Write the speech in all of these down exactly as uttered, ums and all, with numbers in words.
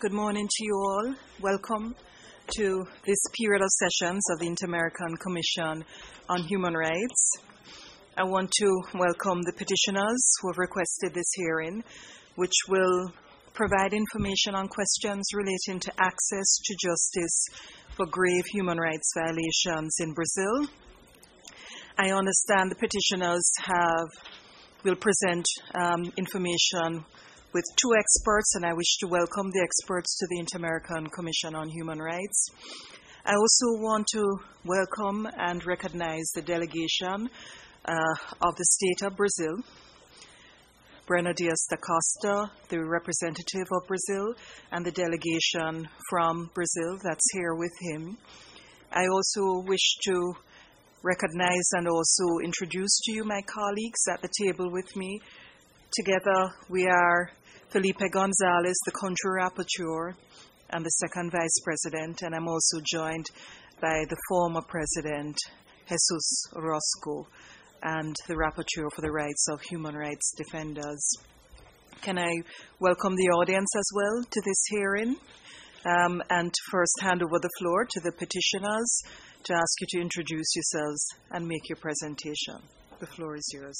Good morning to you all. Welcome to this period of sessions of the Inter-American Commission on Human Rights. I want to welcome the petitioners who have requested this hearing, which will provide information on questions relating to access to justice for grave human rights violations in Brazil. I understand the petitioners have will present um, information with two experts, and I wish to welcome the experts to the Inter-American Commission on Human Rights. I also want to welcome and recognize the delegation uh, of the state of Brazil, Breno Dias da Costa, the representative of Brazil, and the delegation from Brazil that's here with him. I also wish to recognize and also introduce to you my colleagues at the table with me. Together we are Felipe Gonzalez, the country rapporteur, and the second vice president, and I'm also joined by the former president, Jesus Orozco, and the rapporteur for the rights of human rights defenders. Can I welcome the audience as well to this hearing, um, and first hand over the floor to the petitioners to ask you to introduce yourselves and make your presentation. The floor is yours.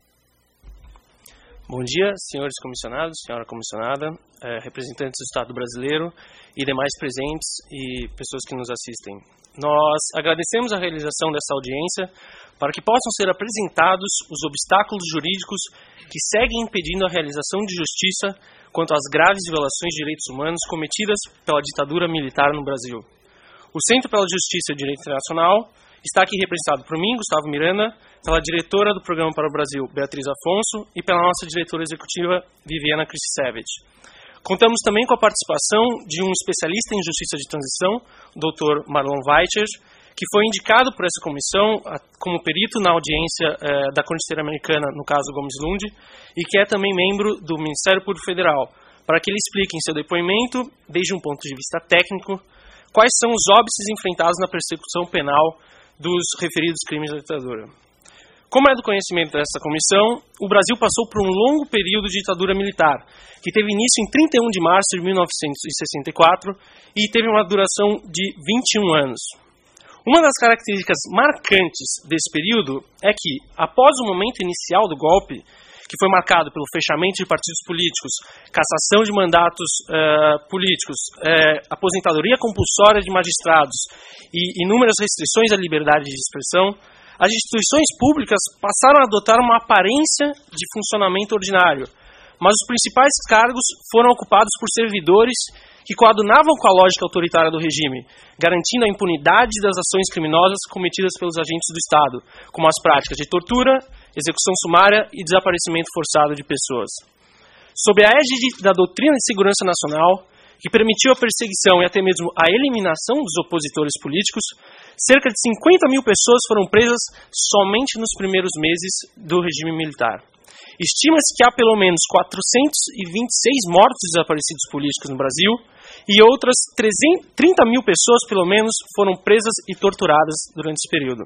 Bom dia, senhores comissionados, senhora comissionada, eh, representantes do Estado brasileiro e demais presentes e pessoas que nos assistem. Nós agradecemos a realização dessa audiência para que possam ser apresentados os obstáculos jurídicos que seguem impedindo a realização de justiça quanto às graves violações de direitos humanos cometidas pela ditadura militar no Brasil. O Centro pela Justiça e Direito Internacional está aqui representado por mim, Gustavo Miranda, pela diretora do Programa para o Brasil, Beatriz Afonso, e pela nossa diretora executiva, Viviana Kristisevich. Contamos também com a participação de um especialista em justiça de transição, o doutor Marlon Weicher, que foi indicado por essa comissão como perito na audiência eh, da Corte Interamericana, no caso Gomes Lund, e que é também membro do Ministério Público Federal, para que ele explique em seu depoimento, desde um ponto de vista técnico, quais são os óbices enfrentados na persecução penal dos referidos crimes da ditadura. Como é do conhecimento dessa comissão, o Brasil passou por um longo período de ditadura militar, que teve início em trinta e um de março de mil novecentos e sessenta e quatro e teve uma duração de vinte e um anos. Uma das características marcantes desse período é que, após o momento inicial do golpe, que foi marcado pelo fechamento de partidos políticos, cassação de mandatos uh, políticos, uh, aposentadoria compulsória de magistrados e inúmeras restrições à liberdade de expressão, as instituições públicas passaram a adotar uma aparência de funcionamento ordinário, mas os principais cargos foram ocupados por servidores que coadunavam com a lógica autoritária do regime, garantindo a impunidade das ações criminosas cometidas pelos agentes do Estado, como as práticas de tortura, execução sumária e desaparecimento forçado de pessoas. Sob a égide da doutrina de segurança nacional, que permitiu a perseguição e até mesmo a eliminação dos opositores políticos, cerca de cinquenta mil pessoas foram presas somente nos primeiros meses do regime militar. Estima-se que há pelo menos quatrocentos e vinte e seis mortos desaparecidos políticos no Brasil e outras trinta mil pessoas, pelo menos, foram presas e torturadas durante esse período.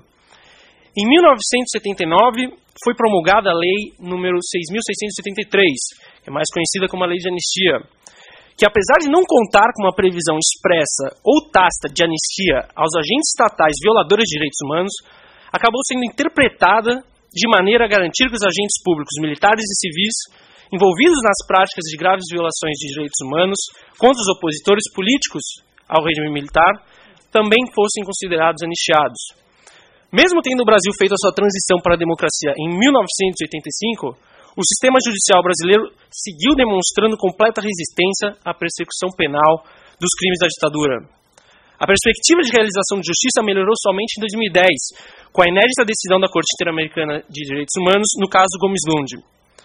Em mil novecentos e setenta e nove, foi promulgada a Lei número seis mil seiscentos e setenta e três, que é mais conhecida como a Lei de Anistia, que apesar de não contar com uma previsão expressa ou tácita de anistia aos agentes estatais violadores de direitos humanos, acabou sendo interpretada de maneira a garantir que os agentes públicos, militares e civis, envolvidos nas práticas de graves violações de direitos humanos contra os opositores políticos ao regime militar, também fossem considerados anistiados. Mesmo tendo o Brasil feito a sua transição para a democracia em mil novecentos e oitenta e cinco, o sistema judicial brasileiro seguiu demonstrando completa resistência à persecução penal dos crimes da ditadura. A perspectiva de realização de justiça melhorou somente em dois mil e dez, com a inédita decisão da Corte Interamericana de Direitos Humanos no caso Gomes Lund.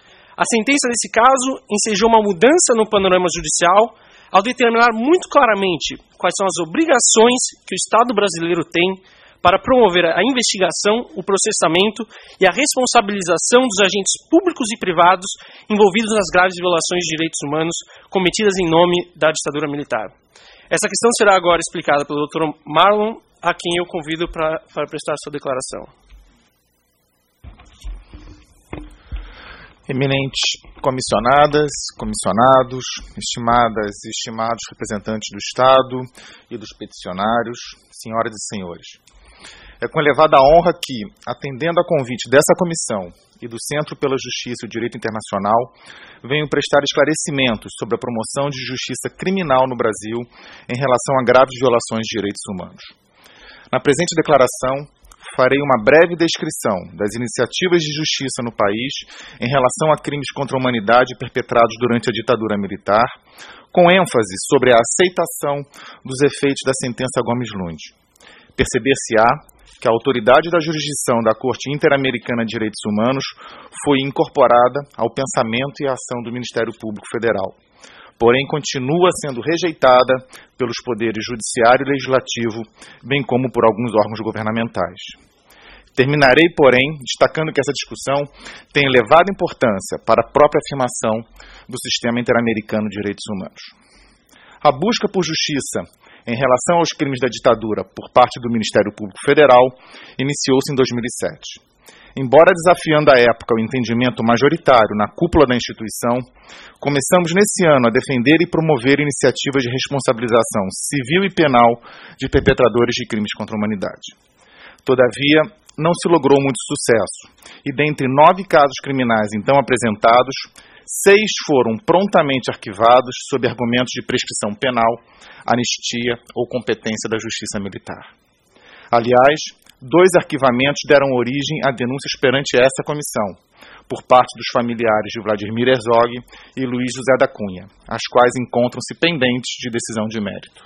A sentença desse caso ensejou uma mudança no panorama judicial ao determinar muito claramente quais são as obrigações que o Estado brasileiro tem para promover a investigação, o processamento e a responsabilização dos agentes públicos e privados envolvidos nas graves violações de direitos humanos cometidas em nome da ditadura militar. Essa questão será agora explicada pelo doutor Marlon, a quem eu convido para, para prestar sua declaração. Eminentes comissionadas, comissionados, estimadas e estimados representantes do Estado e dos peticionários, senhoras e senhores. É com elevada honra que, atendendo a convite dessa comissão e do Centro pela Justiça e o Direito Internacional, venho prestar esclarecimentos sobre a promoção de justiça criminal no Brasil em relação a graves violações de direitos humanos. Na presente declaração, farei uma breve descrição das iniciativas de justiça no país em relação a crimes contra a humanidade perpetrados durante a ditadura militar, com ênfase sobre a aceitação dos efeitos da sentença Gomes Lund. Perceber-se-á que a autoridade da jurisdição da Corte Interamericana de Direitos Humanos foi incorporada ao pensamento e à ação do Ministério Público Federal, porém continua sendo rejeitada pelos poderes judiciário e legislativo, bem como por alguns órgãos governamentais. Terminarei, porém, destacando que essa discussão tem elevada importância para a própria afirmação do sistema interamericano de direitos humanos. A busca por justiça em relação aos crimes da ditadura por parte do Ministério Público Federal iniciou-se em dois mil e sete. Embora desafiando à época o entendimento majoritário na cúpula da instituição, começamos nesse ano a defender e promover iniciativas de responsabilização civil e penal de perpetradores de crimes contra a humanidade. Todavia, não se logrou muito sucesso, e dentre nove casos criminais então apresentados, seis foram prontamente arquivados sob argumentos de prescrição penal, anistia ou competência da Justiça Militar. Aliás, dois arquivamentos deram origem a denúncias perante essa comissão, por parte dos familiares de Vladimir Herzog e Luiz José da Cunha, as quais encontram-se pendentes de decisão de mérito.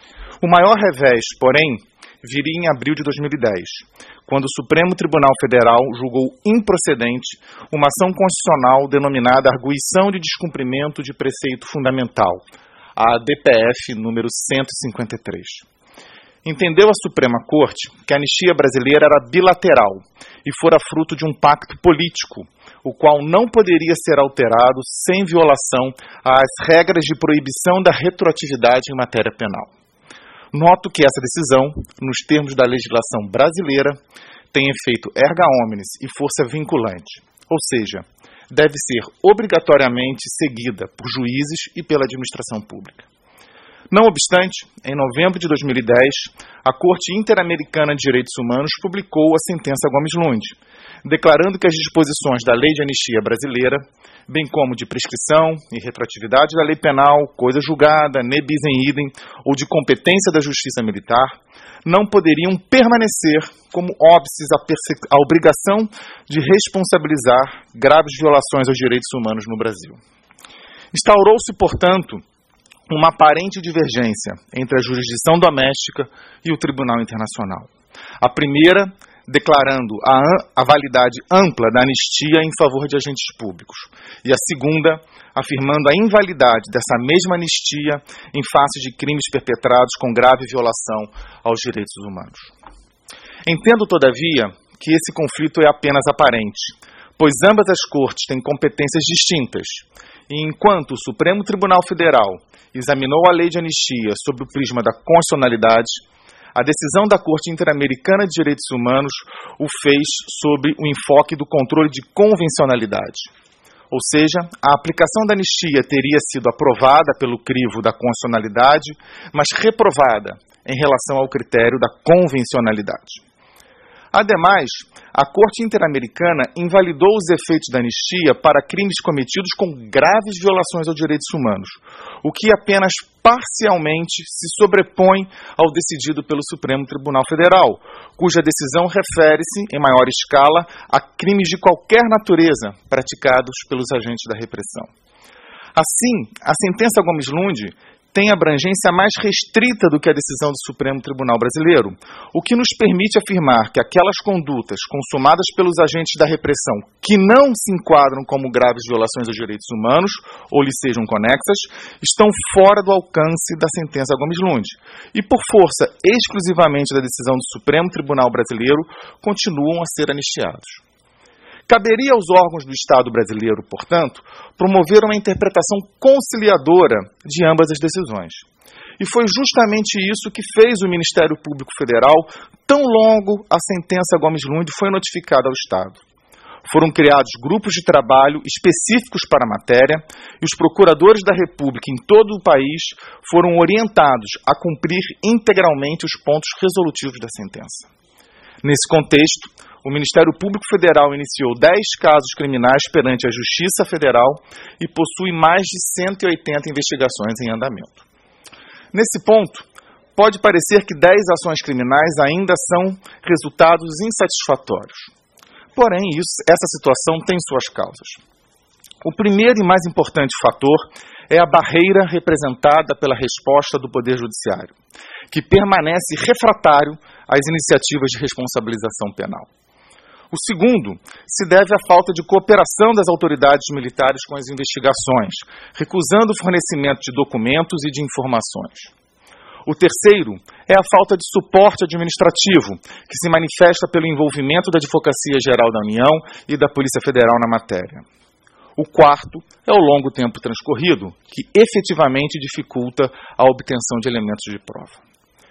O maior revés, porém, viria em abril de dois mil e dez, quando o Supremo Tribunal Federal julgou improcedente uma ação constitucional denominada Arguição de Descumprimento de Preceito Fundamental, a D P F número cento e cinquenta e três. Entendeu a Suprema Corte que a anistia brasileira era bilateral e fora fruto de um pacto político, o qual não poderia ser alterado sem violação às regras de proibição da retroatividade em matéria penal. Noto que essa decisão, nos termos da legislação brasileira, tem efeito erga omnes e força vinculante, ou seja, deve ser obrigatoriamente seguida por juízes e pela administração pública. Não obstante, em novembro de dois mil e dez, a Corte Interamericana de Direitos Humanos publicou a sentença Gomes Lund, declarando que as disposições da Lei de Anistia Brasileira, bem como de prescrição e retroatividade da lei penal, coisa julgada, ne bis in idem, ou de competência da Justiça Militar, não poderiam permanecer como óbices à, à obrigação de responsabilizar graves violações aos direitos humanos no Brasil. Instaurou-se, portanto, uma aparente divergência entre a jurisdição doméstica e o Tribunal Internacional. A primeira, declarando a, a validade ampla da anistia em favor de agentes públicos, e a segunda, afirmando a invalidade dessa mesma anistia em face de crimes perpetrados com grave violação aos direitos humanos. Entendo, todavia, que esse conflito é apenas aparente, pois ambas as cortes têm competências distintas, e enquanto o Supremo Tribunal Federal examinou a lei de anistia sob o prisma da constitucionalidade, a decisão da Corte Interamericana de Direitos Humanos o fez sob o enfoque do controle de convencionalidade. Ou seja, a aplicação da anistia teria sido aprovada pelo crivo da constitucionalidade, mas reprovada em relação ao critério da convencionalidade. Ademais, a Corte Interamericana invalidou os efeitos da anistia para crimes cometidos com graves violações aos direitos humanos, o que apenas parcialmente se sobrepõe ao decidido pelo Supremo Tribunal Federal, cuja decisão refere-se, em maior escala, a crimes de qualquer natureza praticados pelos agentes da repressão. Assim, a sentença Gomes Lund tem abrangência mais restrita do que a decisão do Supremo Tribunal Brasileiro, o que nos permite afirmar que aquelas condutas consumadas pelos agentes da repressão que não se enquadram como graves violações aos direitos humanos ou lhes sejam conexas, estão fora do alcance da sentença Gomes Lund e, por força exclusivamente da decisão do Supremo Tribunal Brasileiro, continuam a ser anistiados. Caberia aos órgãos do Estado brasileiro, portanto, promover uma interpretação conciliadora de ambas as decisões. E foi justamente isso que fez o Ministério Público Federal tão longo a sentença Gomes Lund foi notificada ao Estado. Foram criados grupos de trabalho específicos para a matéria e os procuradores da República em todo o país foram orientados a cumprir integralmente os pontos resolutivos da sentença. Nesse contexto, o Ministério Público Federal iniciou dez casos criminais perante a Justiça Federal e possui mais de cento e oitenta investigações em andamento. Nesse ponto, pode parecer que dez ações criminais ainda são resultados insatisfatórios. Porém, isso, essa situação tem suas causas. O primeiro e mais importante fator é a barreira representada pela resposta do Poder Judiciário, que permanece refratário às iniciativas de responsabilização penal. O segundo se deve à falta de cooperação das autoridades militares com as investigações, recusando o fornecimento de documentos e de informações. O terceiro é a falta de suporte administrativo, que se manifesta pelo envolvimento da Advocacia Geral da União e da Polícia Federal na matéria. O quarto é o longo tempo transcorrido, que efetivamente dificulta a obtenção de elementos de prova.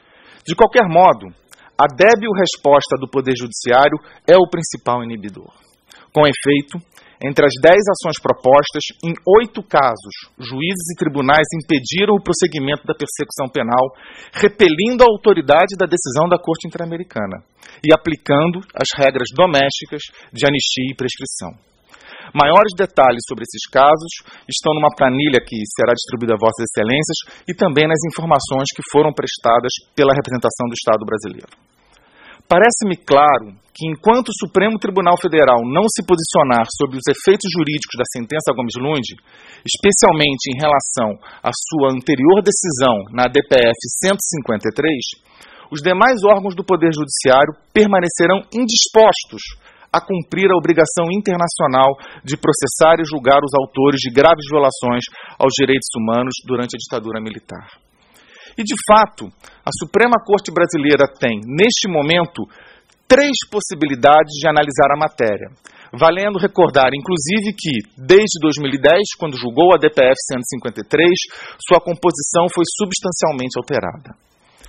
De qualquer modo, a débil resposta do Poder Judiciário é o principal inibidor. Com efeito, entre as dez ações propostas, em oito casos, juízes e tribunais impediram o prosseguimento da persecução penal, repelindo a autoridade da decisão da Corte Interamericana e aplicando as regras domésticas de anistia e prescrição. Maiores detalhes sobre esses casos estão numa planilha que será distribuída a Vossas Excelências e também nas informações que foram prestadas pela representação do Estado brasileiro. Parece-me claro que, enquanto o Supremo Tribunal Federal não se posicionar sobre os efeitos jurídicos da sentença Gomes Lund, especialmente em relação à sua anterior decisão na D P F cento e cinquenta e três, os demais órgãos do Poder Judiciário permanecerão indispostos a cumprir a obrigação internacional de processar e julgar os autores de graves violações aos direitos humanos durante a ditadura militar. E, de fato, a Suprema Corte Brasileira tem, neste momento, três possibilidades de analisar a matéria, valendo recordar, inclusive, que, desde dois mil e dez, quando julgou a D P F cento e cinquenta e três, sua composição foi substancialmente alterada.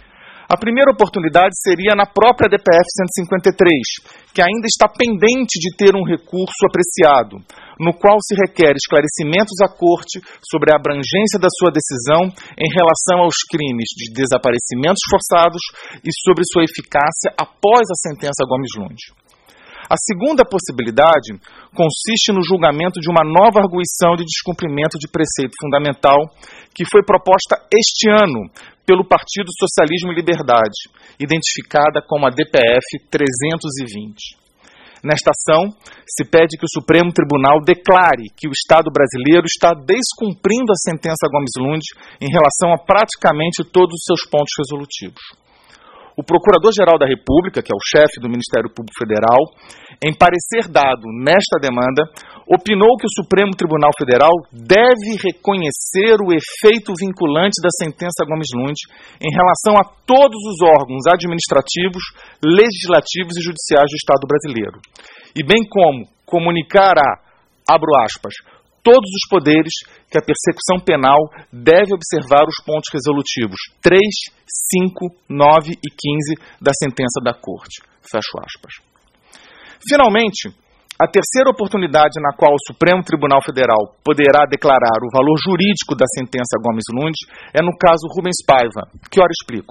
A primeira oportunidade seria na própria D P F cento e cinquenta e três, que ainda está pendente de ter um recurso apreciado, no qual se requer esclarecimentos à Corte sobre a abrangência da sua decisão em relação aos crimes de desaparecimentos forçados e sobre sua eficácia após a sentença Gomes Lund. A segunda possibilidade consiste no julgamento de uma nova arguição de descumprimento de preceito fundamental que foi proposta este ano pelo Partido Socialismo e Liberdade, identificada como a D P F trezentos e vinte. Nesta ação, se pede que o Supremo Tribunal declare que o Estado brasileiro está descumprindo a sentença Gomes Lund em relação a praticamente todos os seus pontos resolutivos. O Procurador-Geral da República, que é o chefe do Ministério Público Federal, em parecer dado nesta demanda, opinou que o Supremo Tribunal Federal deve reconhecer o efeito vinculante da sentença Gomes Lund em relação a todos os órgãos administrativos, legislativos e judiciais do Estado brasileiro, e bem como comunicar a, abro aspas, todos os poderes que a persecução penal deve observar os pontos resolutivos três, cinco, nove e quinze da sentença da Corte. Fecho aspas. Finalmente, a terceira oportunidade na qual o Supremo Tribunal Federal poderá declarar o valor jurídico da sentença Gomes Lund é no caso Rubens Paiva, que ora explico.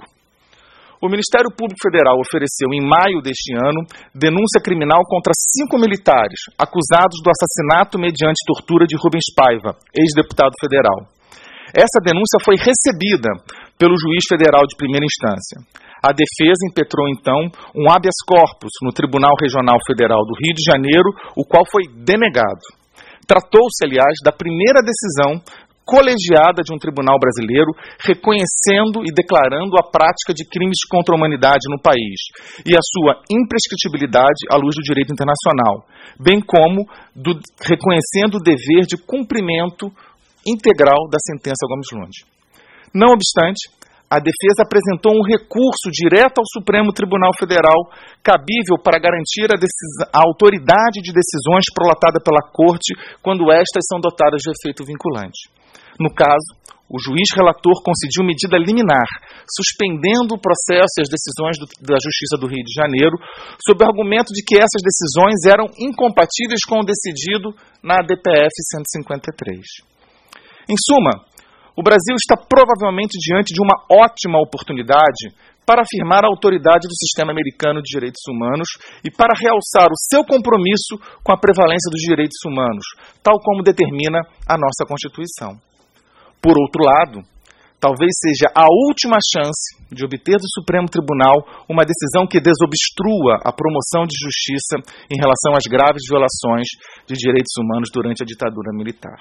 O Ministério Público Federal ofereceu, em maio deste ano, denúncia criminal contra cinco militares acusados do assassinato mediante tortura de Rubens Paiva, ex-deputado federal. Essa denúncia foi recebida pelo juiz federal de primeira instância. A defesa impetrou, então, um habeas corpus no Tribunal Regional Federal do Rio de Janeiro, o qual foi denegado. Tratou-se, aliás, da primeira decisão colegiada de um tribunal brasileiro reconhecendo e declarando a prática de crimes contra a humanidade no país e a sua imprescritibilidade à luz do direito internacional, bem como do, reconhecendo o dever de cumprimento integral da sentença Gomes Lund. Não obstante, a defesa apresentou um recurso direto ao Supremo Tribunal Federal, cabível para garantir a, a autoridade de decisões prolatada pela Corte quando estas são dotadas de efeito vinculante. No caso, o juiz relator concediu medida liminar, suspendendo o processo e as decisões do, da Justiça do Rio de Janeiro, sob o argumento de que essas decisões eram incompatíveis com o decidido na D P F cento e cinquenta e três. Em suma, o Brasil está provavelmente diante de uma ótima oportunidade para afirmar a autoridade do sistema americano de direitos humanos e para realçar o seu compromisso com a prevalência dos direitos humanos, tal como determina a nossa Constituição. Por outro lado, talvez seja a última chance de obter do Supremo Tribunal uma decisão que desobstrua a promoção de justiça em relação às graves violações de direitos humanos durante a ditadura militar.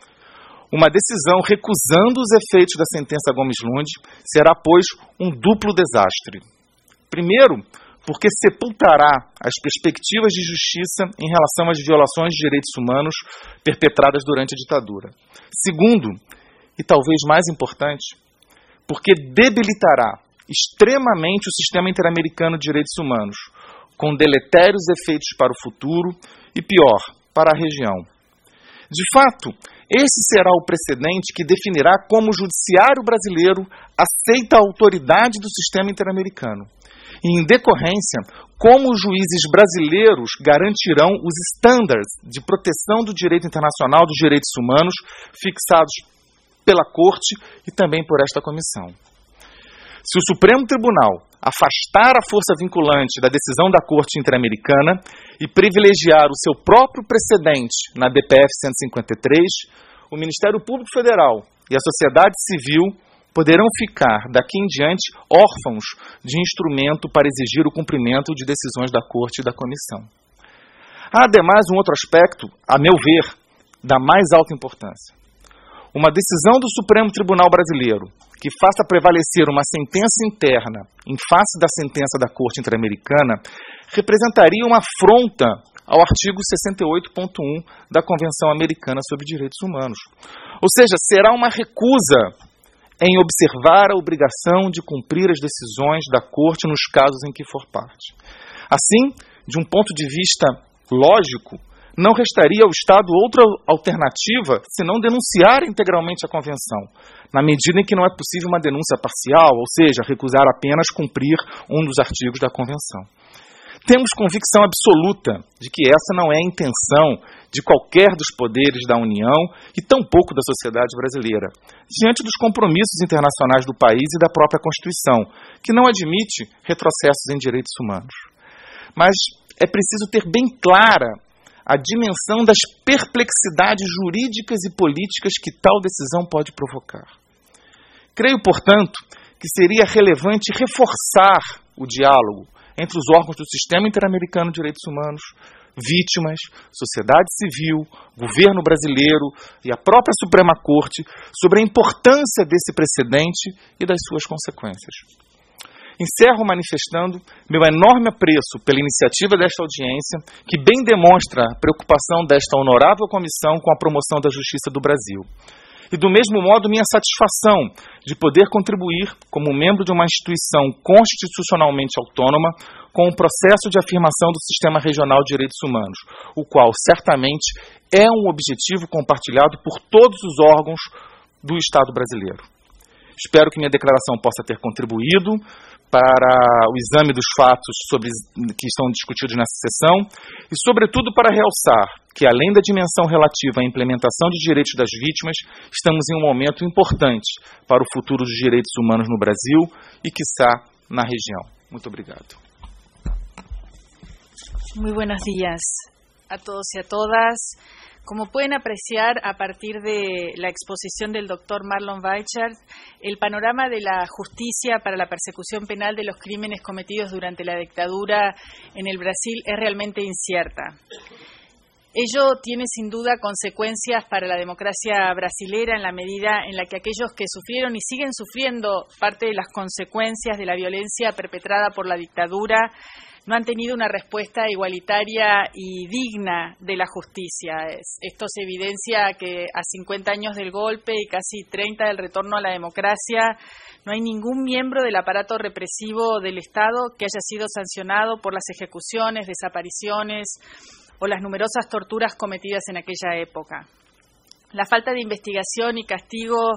Uma decisão recusando os efeitos da sentença Gomes-Lund será, pois, um duplo desastre. Primeiro, porque sepultará as perspectivas de justiça em relação às violações de direitos humanos perpetradas durante a ditadura. Segundo, e talvez mais importante, porque debilitará extremamente o sistema interamericano de direitos humanos, com deletérios efeitos para o futuro e, pior, para a região. De fato, esse será o precedente que definirá como o judiciário brasileiro aceita a autoridade do sistema interamericano. E, em decorrência, como os juízes brasileiros garantirão os estándares de proteção do direito internacional dos direitos humanos fixados pela Corte e também por esta comissão. Se o Supremo Tribunal afastar a força vinculante da decisão da Corte Interamericana e privilegiar o seu próprio precedente na D P F cento e cinquenta e três, o Ministério Público Federal e a sociedade civil poderão ficar, daqui em diante, órfãos de instrumento para exigir o cumprimento de decisões da Corte e da Comissão. Há, ademais, um outro aspecto, a meu ver, da mais alta importância. Uma decisão do Supremo Tribunal Brasileiro que faça prevalecer uma sentença interna em face da sentença da Corte Interamericana representaria uma afronta ao artigo sessenta e oito ponto um da Convenção Americana sobre Direitos Humanos. Ou seja, será uma recusa em observar a obrigação de cumprir as decisões da Corte nos casos em que for parte. Assim, de um ponto de vista lógico, não restaria ao Estado outra alternativa senão denunciar integralmente a Convenção, na medida em que não é possível uma denúncia parcial, ou seja, recusar apenas cumprir um dos artigos da Convenção. Temos convicção absoluta de que essa não é a intenção de qualquer dos poderes da União e tampouco da sociedade brasileira, diante dos compromissos internacionais do país e da própria Constituição, que não admite retrocessos em direitos humanos. Mas é preciso ter bem clara a dimensão das perplexidades jurídicas e políticas que tal decisão pode provocar. Creio, portanto, que seria relevante reforçar o diálogo entre os órgãos do Sistema Interamericano de Direitos Humanos, vítimas, sociedade civil, governo brasileiro e a própria Suprema Corte sobre a importância desse precedente e das suas consequências. Encerro manifestando meu enorme apreço pela iniciativa desta audiência, que bem demonstra a preocupação desta honorável comissão com a promoção da justiça do Brasil. E, do mesmo modo, minha satisfação de poder contribuir, como membro de uma instituição constitucionalmente autônoma, com o processo de afirmação do Sistema Regional de Direitos Humanos, o qual, certamente, é um objetivo compartilhado por todos os órgãos do Estado brasileiro. Espero que minha declaração possa ter contribuído para o exame dos fatos sobre, que estão discutidos nessa sessão e, sobretudo, para realçar que, além da dimensão relativa à implementação de direitos das vítimas, estamos em um momento importante para o futuro dos direitos humanos no Brasil e, quiçá, na região. Muito obrigado. Muy buenos días a todos y a todas. Como pueden apreciar a partir de la exposición del doctor Marlon Weichert, el panorama de la justicia para la persecución penal de los crímenes cometidos durante la dictadura en el Brasil es realmente incierta. Ello tiene sin duda consecuencias para la democracia brasilera en la medida en la que aquellos que sufrieron y siguen sufriendo parte de las consecuencias de la violencia perpetrada por la dictadura no han tenido una respuesta igualitaria y digna de la justicia. Esto se evidencia que a cincuenta años del golpe y casi treinta del retorno a la democracia, no hay ningún miembro del aparato represivo del Estado que haya sido sancionado por las ejecuciones, desapariciones o las numerosas torturas cometidas en aquella época. La falta de investigación y castigo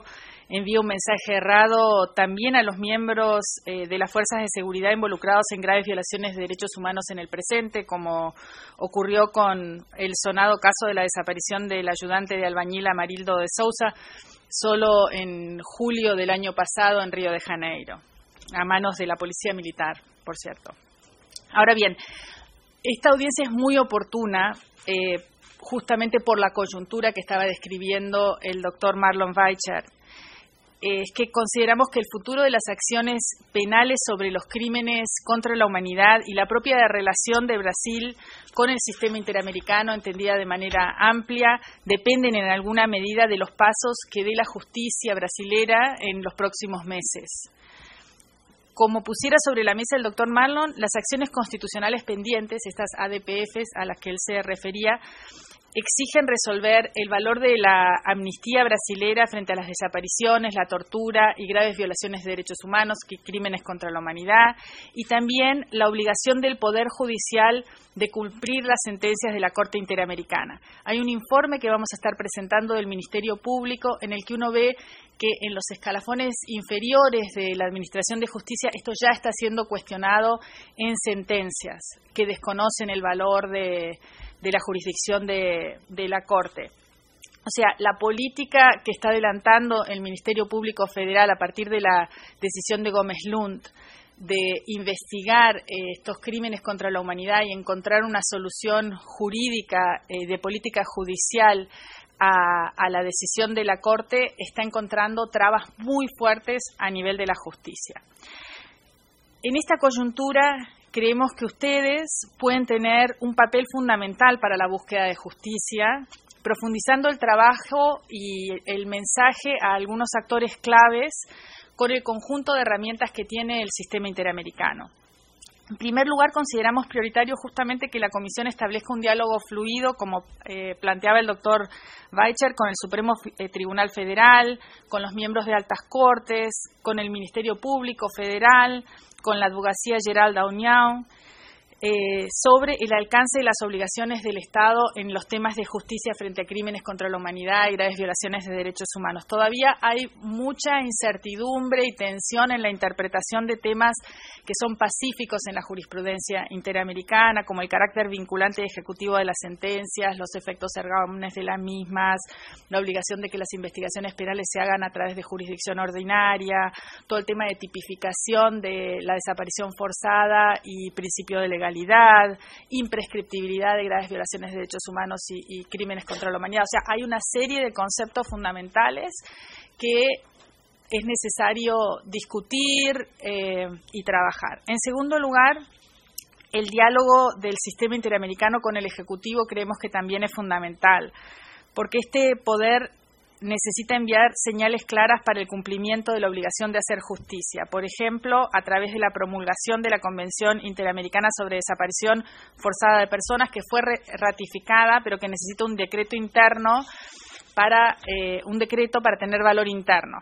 envía un mensaje errado también a los miembros eh, de las fuerzas de seguridad involucrados en graves violaciones de derechos humanos en el presente, como ocurrió con el sonado caso de la desaparición del ayudante de albañil Amarildo de Souza, solo en julio del año pasado en Río de Janeiro, a manos de la policía militar, por cierto. Ahora bien, esta audiencia es muy oportuna, eh, justamente por la coyuntura que estaba describiendo el doctor Marlon Weichert. Es que consideramos que el futuro de las acciones penales sobre los crímenes contra la humanidad y la propia relación de Brasil con el sistema interamericano, entendida de manera amplia, dependen en alguna medida de los pasos que dé la justicia brasilera en los próximos meses. Como pusiera sobre la mesa el doctor Marlon, las acciones constitucionales pendientes, estas A D P Fs a las que él se refería, exigen resolver el valor de la amnistía brasilera frente a las desapariciones, la tortura y graves violaciones de derechos humanos, crímenes contra la humanidad, y también la obligación del Poder Judicial de cumplir las sentencias de la Corte Interamericana. Hay un informe que vamos a estar presentando del Ministerio Público en el que uno ve que en los escalafones inferiores de la Administración de Justicia esto ya está siendo cuestionado en sentencias que desconocen el valor de, de la jurisdicción de, de la Corte. O sea, la política que está adelantando el Ministerio Público Federal a partir de la decisión de Gómez Lund de investigar eh, estos crímenes contra la humanidad y encontrar una solución jurídica eh, de política judicial a, a la decisión de la Corte, está encontrando trabas muy fuertes a nivel de la justicia. En esta coyuntura creemos que ustedes pueden tener un papel fundamental para la búsqueda de justicia, profundizando el trabajo y el mensaje a algunos actores claves con el conjunto de herramientas que tiene el sistema interamericano. En primer lugar, consideramos prioritario justamente que la Comisión establezca un diálogo fluido, como eh, planteaba el doctor Weichert, con el Supremo eh, Tribunal Federal, con los miembros de altas cortes, con el Ministerio Público Federal, con la Advocacia Geral da União, Eh, sobre el alcance de las obligaciones del Estado en los temas de justicia frente a crímenes contra la humanidad y graves violaciones de derechos humanos. Todavía hay mucha incertidumbre y tensión en la interpretación de temas que son pacíficos en la jurisprudencia interamericana, como el carácter vinculante y ejecutivo de las sentencias, los efectos ergámenes de las mismas, la obligación de que las investigaciones penales se hagan a través de jurisdicción ordinaria, todo el tema de tipificación de la desaparición forzada y principio de legalidad, imprescriptibilidad de graves violaciones de derechos humanos y, y crímenes contra la humanidad. O sea, hay una serie de conceptos fundamentales que es necesario discutir eh, y trabajar. En segundo lugar, el diálogo del sistema interamericano con el Ejecutivo creemos que también es fundamental, porque este poder necesita enviar señales claras para el cumplimiento de la obligación de hacer justicia. Por ejemplo, a través de la promulgación de la Convención Interamericana sobre Desaparición Forzada de Personas, que fue ratificada, pero que necesita un decreto interno para eh, un decreto para tener valor interno.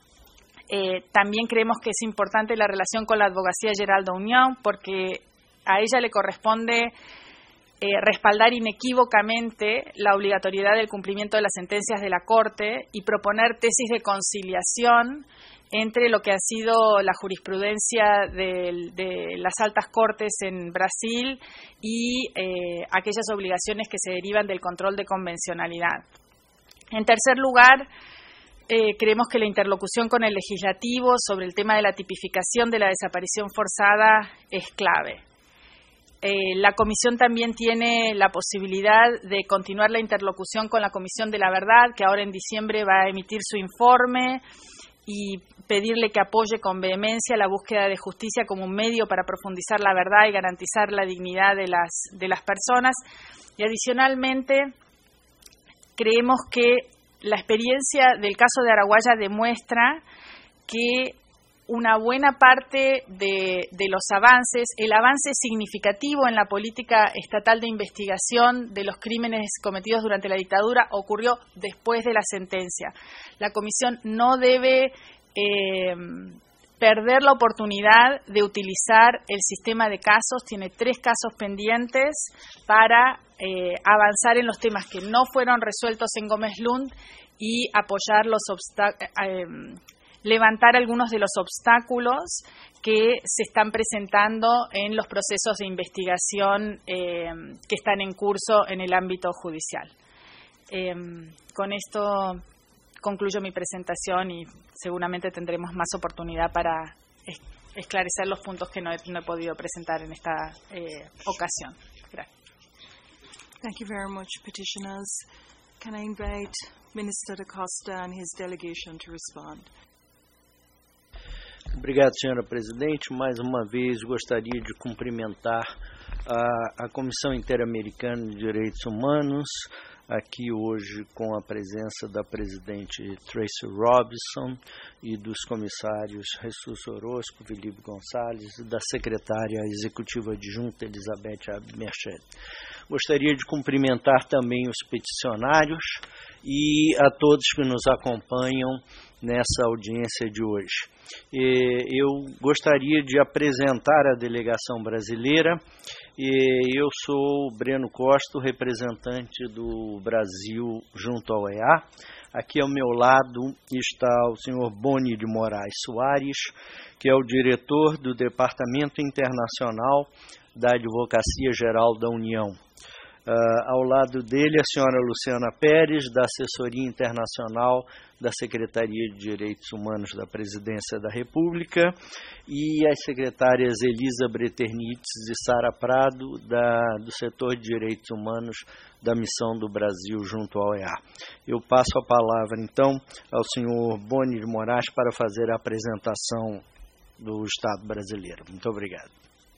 Eh, también creemos que es importante la relación con la Advocacia Geral da União, porque a ella le corresponde Eh, respaldar inequívocamente la obligatoriedad del cumplimiento de las sentencias de la Corte y proponer tesis de conciliación entre lo que ha sido la jurisprudencia de, de las altas cortes en Brasil y eh, aquellas obligaciones que se derivan del control de convencionalidad. En tercer lugar, eh, creemos que la interlocución con el legislativo sobre el tema de la tipificación de la desaparición forzada es clave. Eh, la Comisión también tiene la posibilidad de continuar la interlocución con la Comisión de la Verdad, que ahora en diciembre va a emitir su informe, y pedirle que apoye con vehemencia la búsqueda de justicia como un medio para profundizar la verdad y garantizar la dignidad de las, de las personas. Y adicionalmente, creemos que la experiencia del caso de Araguaya demuestra que una buena parte de, de los avances, el avance significativo en la política estatal de investigación de los crímenes cometidos durante la dictadura ocurrió después de la sentencia. La Comisión no debe eh, perder la oportunidad de utilizar el sistema de casos, tiene tres casos pendientes para eh, avanzar en los temas que no fueron resueltos en Gómez Lund y apoyar los obstáculos, eh, levantar algunos de los obstáculos que se están presentando en los procesos de investigación eh, que están en curso en el ámbito judicial. Eh, con esto concluyo mi presentación y seguramente tendremos más oportunidad para es, esclarecer los puntos que no he, no he podido presentar en esta eh, ocasión. Gracias. Thank you very much, petitioners. Can I invite Minister Da Costa and his delegation to respond? Obrigado, senhora Presidente. Mais uma vez, gostaria de cumprimentar a, a Comissão Interamericana de Direitos Humanos, aqui hoje com a presença da presidente Tracy Robinson e dos comissários Jesus Orozco, Felipe Gonçalves e da secretária executiva adjunta Elizabeth Merched. Gostaria de cumprimentar também os peticionários e a todos que nos acompanham nessa audiência de hoje. Eu gostaria de apresentar a delegação brasileira. Eu sou o Breno Costa, representante do Brasil junto ao E A. Aqui ao meu lado está o senhor Boni de Moraes Soares, que é o diretor do Departamento Internacional da Advocacia Geral da União. Uh, ao lado dele, a senhora Luciana Pérez, da Assessoria Internacional da Secretaria de Direitos Humanos da Presidência da República, e as secretárias Elisa Breternitz e Sara Prado, da, do Setor de Direitos Humanos da Missão do Brasil junto ao E A. Eu passo a palavra, então, ao senhor Boni de Moraes para fazer a apresentação do Estado brasileiro. Muito obrigado.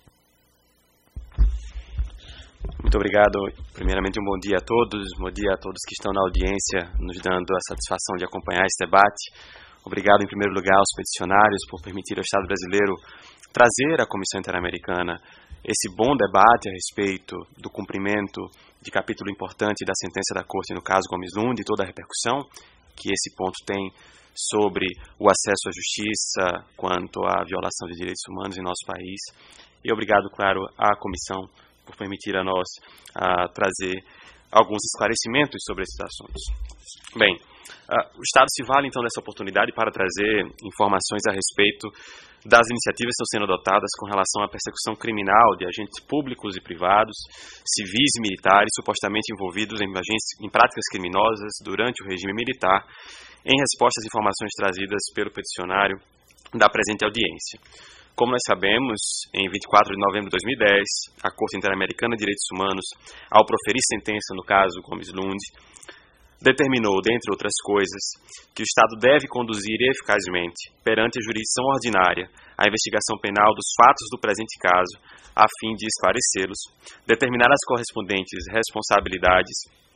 Muito obrigado. Primeiramente, um bom dia a todos, bom dia a todos que estão na audiência, nos dando a satisfação de acompanhar esse debate. Obrigado, em primeiro lugar, aos peticionários por permitir ao Estado brasileiro trazer à Comissão Interamericana esse bom debate a respeito do cumprimento de capítulo importante da sentença da Corte no caso Gomes Lund e toda a repercussão que esse ponto tem sobre o acesso à justiça quanto à violação de direitos humanos em nosso país. E obrigado, claro, à Comissão por permitir a nós a trazer alguns esclarecimentos sobre esses assuntos. Bem, uh, o Estado se vale então dessa oportunidade para trazer informações a respeito das iniciativas que estão sendo adotadas com relação à persecução criminal de agentes públicos e privados, civis e militares supostamente envolvidos em, agentes, em práticas criminosas durante o regime militar, em resposta às informações trazidas pelo peticionário da presente audiência. Como nós sabemos, em vinte e quatro de novembro de dois mil e dez, a Corte Interamericana de Direitos Humanos, ao proferir sentença no caso Gomes Lund, determinou, dentre outras coisas, que o Estado deve conduzir eficazmente, perante a jurisdição ordinária, a investigação penal dos fatos do presente caso, a fim de esclarecê-los, determinar as correspondentes responsabilidades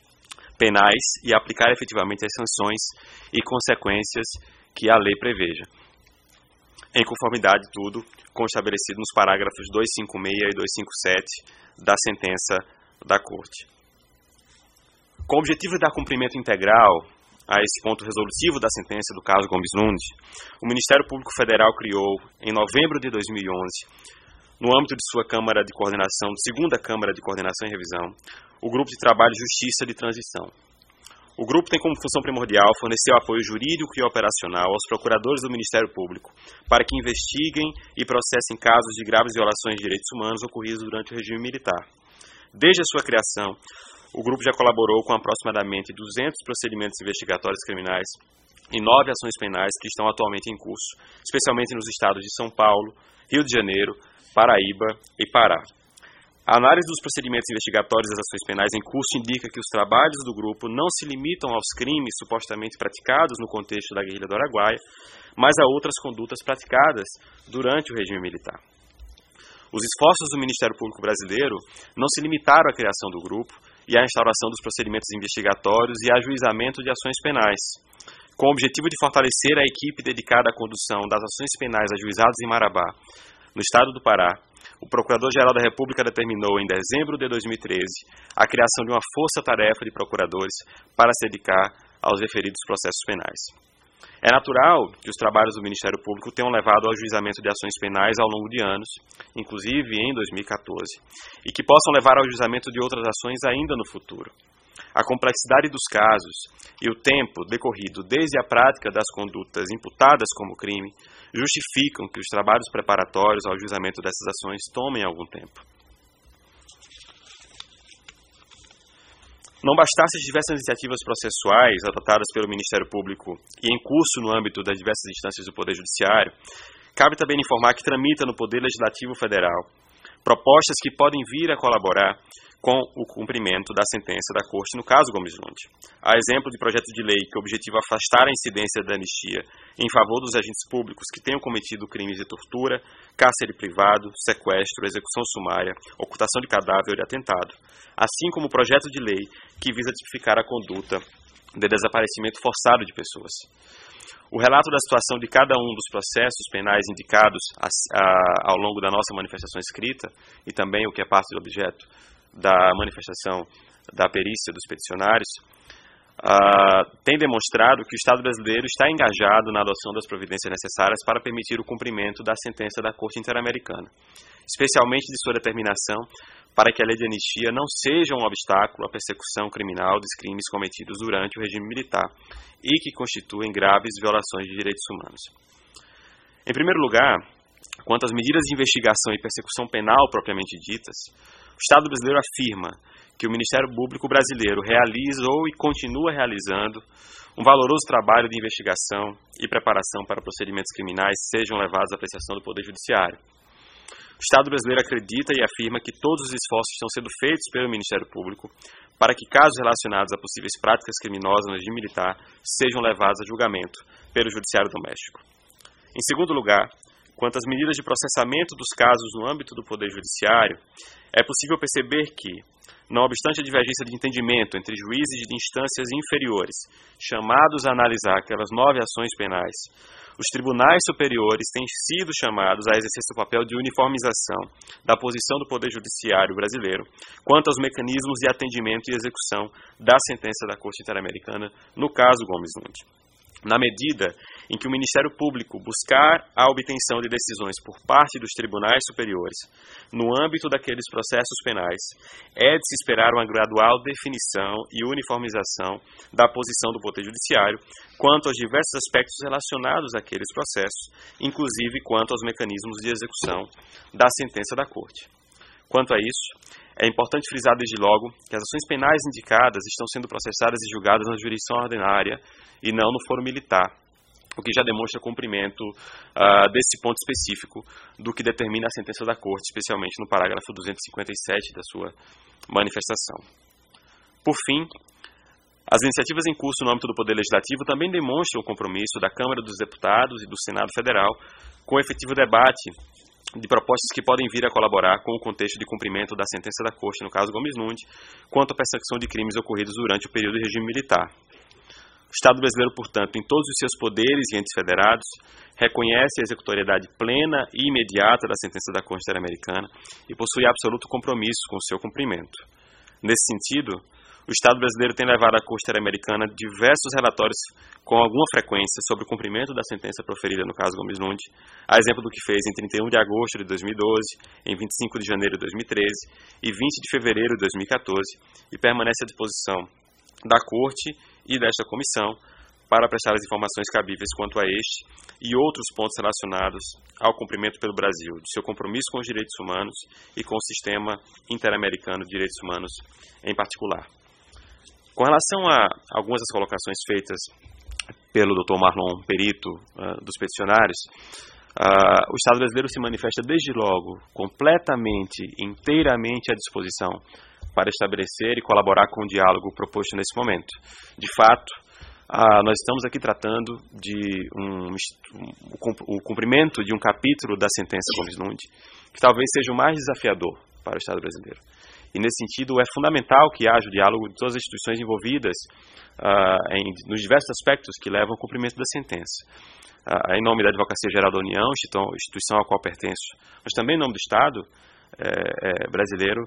penais e aplicar efetivamente as sanções e consequências que a lei preveja, em conformidade tudo com o estabelecido nos parágrafos duzentos e cinquenta e seis e duzentos e cinquenta e sete da sentença da Corte. Com o objetivo de dar cumprimento integral a esse ponto resolutivo da sentença do caso Gomes Lund, o Ministério Público Federal criou, em novembro de dois mil e onze, no âmbito de sua Câmara de Coordenação, segunda Câmara de Coordenação e Revisão, o Grupo de Trabalho Justiça de Transição. O grupo tem como função primordial fornecer o apoio jurídico e operacional aos procuradores do Ministério Público para que investiguem e processem casos de graves violações de direitos humanos ocorridos durante o regime militar. Desde a sua criação, o grupo já colaborou com aproximadamente duzentos procedimentos investigatórios criminais e nove ações penais que estão atualmente em curso, especialmente nos estados de São Paulo, Rio de Janeiro, Paraíba e Pará. A análise dos procedimentos investigatórios das ações penais em curso indica que os trabalhos do grupo não se limitam aos crimes supostamente praticados no contexto da guerrilha do Araguaia, mas a outras condutas praticadas durante o regime militar. Os esforços do Ministério Público Brasileiro não se limitaram à criação do grupo e à instauração dos procedimentos investigatórios e ajuizamento de ações penais. Com o objetivo de fortalecer a equipe dedicada à condução das ações penais ajuizadas em Marabá, no estado do Pará, o Procurador-Geral da República determinou, em dezembro de dois mil e treze, a criação de uma força-tarefa de procuradores para se dedicar aos referidos processos penais. É natural que os trabalhos do Ministério Público tenham levado ao ajuizamento de ações penais ao longo de anos, inclusive em dois mil e quatorze, e que possam levar ao ajuizamento de outras ações ainda no futuro. a complexidade dos casos e o tempo decorrido desde a prática das condutas imputadas como crime justificam que os trabalhos preparatórios ao juizamento dessas ações tomem algum tempo. Não bastasse as diversas iniciativas processuais adotadas pelo Ministério Público e em curso no âmbito das diversas instâncias do Poder Judiciário, cabe também informar que tramita no Poder Legislativo Federal propostas que podem vir a colaborar com o cumprimento da sentença da Corte no caso Gomes Lund. Há exemplo de projeto de lei que objetiva afastar a incidência da anistia em favor dos agentes públicos que tenham cometido crimes de tortura, cárcere privado, sequestro, execução sumária, ocultação de cadáver e atentado, assim como o projeto de lei que visa tipificar a conduta de desaparecimento forçado de pessoas. O relato da situação de cada um dos processos penais indicados a, a, ao longo da nossa manifestação escrita, e também o que é parte do objeto da manifestação da perícia dos peticionários, uh, tem demonstrado que o Estado brasileiro está engajado na adoção das providências necessárias para permitir o cumprimento da sentença da Corte Interamericana, especialmente de sua determinação para que a lei de anistia não seja um obstáculo à persecução criminal dos crimes cometidos durante o regime militar e que constituem graves violações de direitos humanos. Em primeiro lugar, quanto às medidas de investigação e persecução penal propriamente ditas, o Estado brasileiro afirma que o Ministério Público brasileiro realizou e continua realizando um valoroso trabalho de investigação e preparação para procedimentos criminais sejam levados à apreciação do Poder Judiciário. O Estado brasileiro acredita e afirma que todos os esforços estão sendo feitos pelo Ministério Público para que casos relacionados a possíveis práticas criminosas no regime militar sejam levados a julgamento pelo Judiciário Doméstico. Em segundo lugar, quanto às medidas de processamento dos casos no âmbito do Poder Judiciário, é possível perceber que, não obstante a divergência de entendimento entre juízes de instâncias inferiores, chamados a analisar aquelas nove ações penais, os tribunais superiores têm sido chamados a exercer seu papel de uniformização da posição do Poder Judiciário brasileiro quanto aos mecanismos de atendimento e execução da sentença da Corte Interamericana no caso Gomes Lund. Na medida em que o Ministério Público buscar a obtenção de decisões por parte dos tribunais superiores no âmbito daqueles processos penais, é de se esperar uma gradual definição e uniformização da posição do Poder Judiciário quanto aos diversos aspectos relacionados àqueles processos, inclusive quanto aos mecanismos de execução da sentença da Corte. Quanto a isso, é importante frisar desde logo que as ações penais indicadas estão sendo processadas e julgadas na jurisdição ordinária e não no foro militar, o que já demonstra cumprimento uh, desse ponto específico do que determina a sentença da Corte, especialmente no parágrafo duzentos e cinquenta e sete da sua manifestação. Por fim, as iniciativas em curso no âmbito do Poder Legislativo também demonstram o compromisso da Câmara dos Deputados e do Senado Federal com o efetivo debate de propostas que podem vir a colaborar com o contexto de cumprimento da sentença da Corte, no caso Gomes Lund, quanto à persecução de crimes ocorridos durante o período do regime militar. O Estado brasileiro, portanto, em todos os seus poderes e entes federados, reconhece a executoriedade plena e imediata da sentença da Corte Interamericana e possui absoluto compromisso com o seu cumprimento. Nesse sentido, o Estado brasileiro tem levado à Corte Interamericana diversos relatórios com alguma frequência sobre o cumprimento da sentença proferida no caso Gomes Lund, a exemplo do que fez em trinta e um de agosto de dois mil e doze, em vinte e cinco de janeiro de dois mil e treze e vinte de fevereiro de dois mil e quatorze, e permanece à disposição da Corte e desta comissão para prestar as informações cabíveis quanto a este e outros pontos relacionados ao cumprimento pelo Brasil de seu compromisso com os direitos humanos e com o sistema interamericano de direitos humanos em particular. Com relação a algumas das colocações feitas pelo doutor Marlon Perito, uh, dos peticionários, uh, o Estado brasileiro se manifesta desde logo completamente, inteiramente à disposição para estabelecer e colaborar com o diálogo proposto nesse momento. De fato, uh, nós estamos aqui tratando de um, um, o cumprimento de um capítulo da sentença Gomes Lund, que talvez seja o mais desafiador para o Estado brasileiro. E, nesse sentido, é fundamental que haja o diálogo de todas as instituições envolvidas uh, em, nos diversos aspectos que levam ao cumprimento da sentença. Uh, em nome da Advocacia Geral da União, instituição a qual pertenço, mas também em nome do Estado é, é, brasileiro,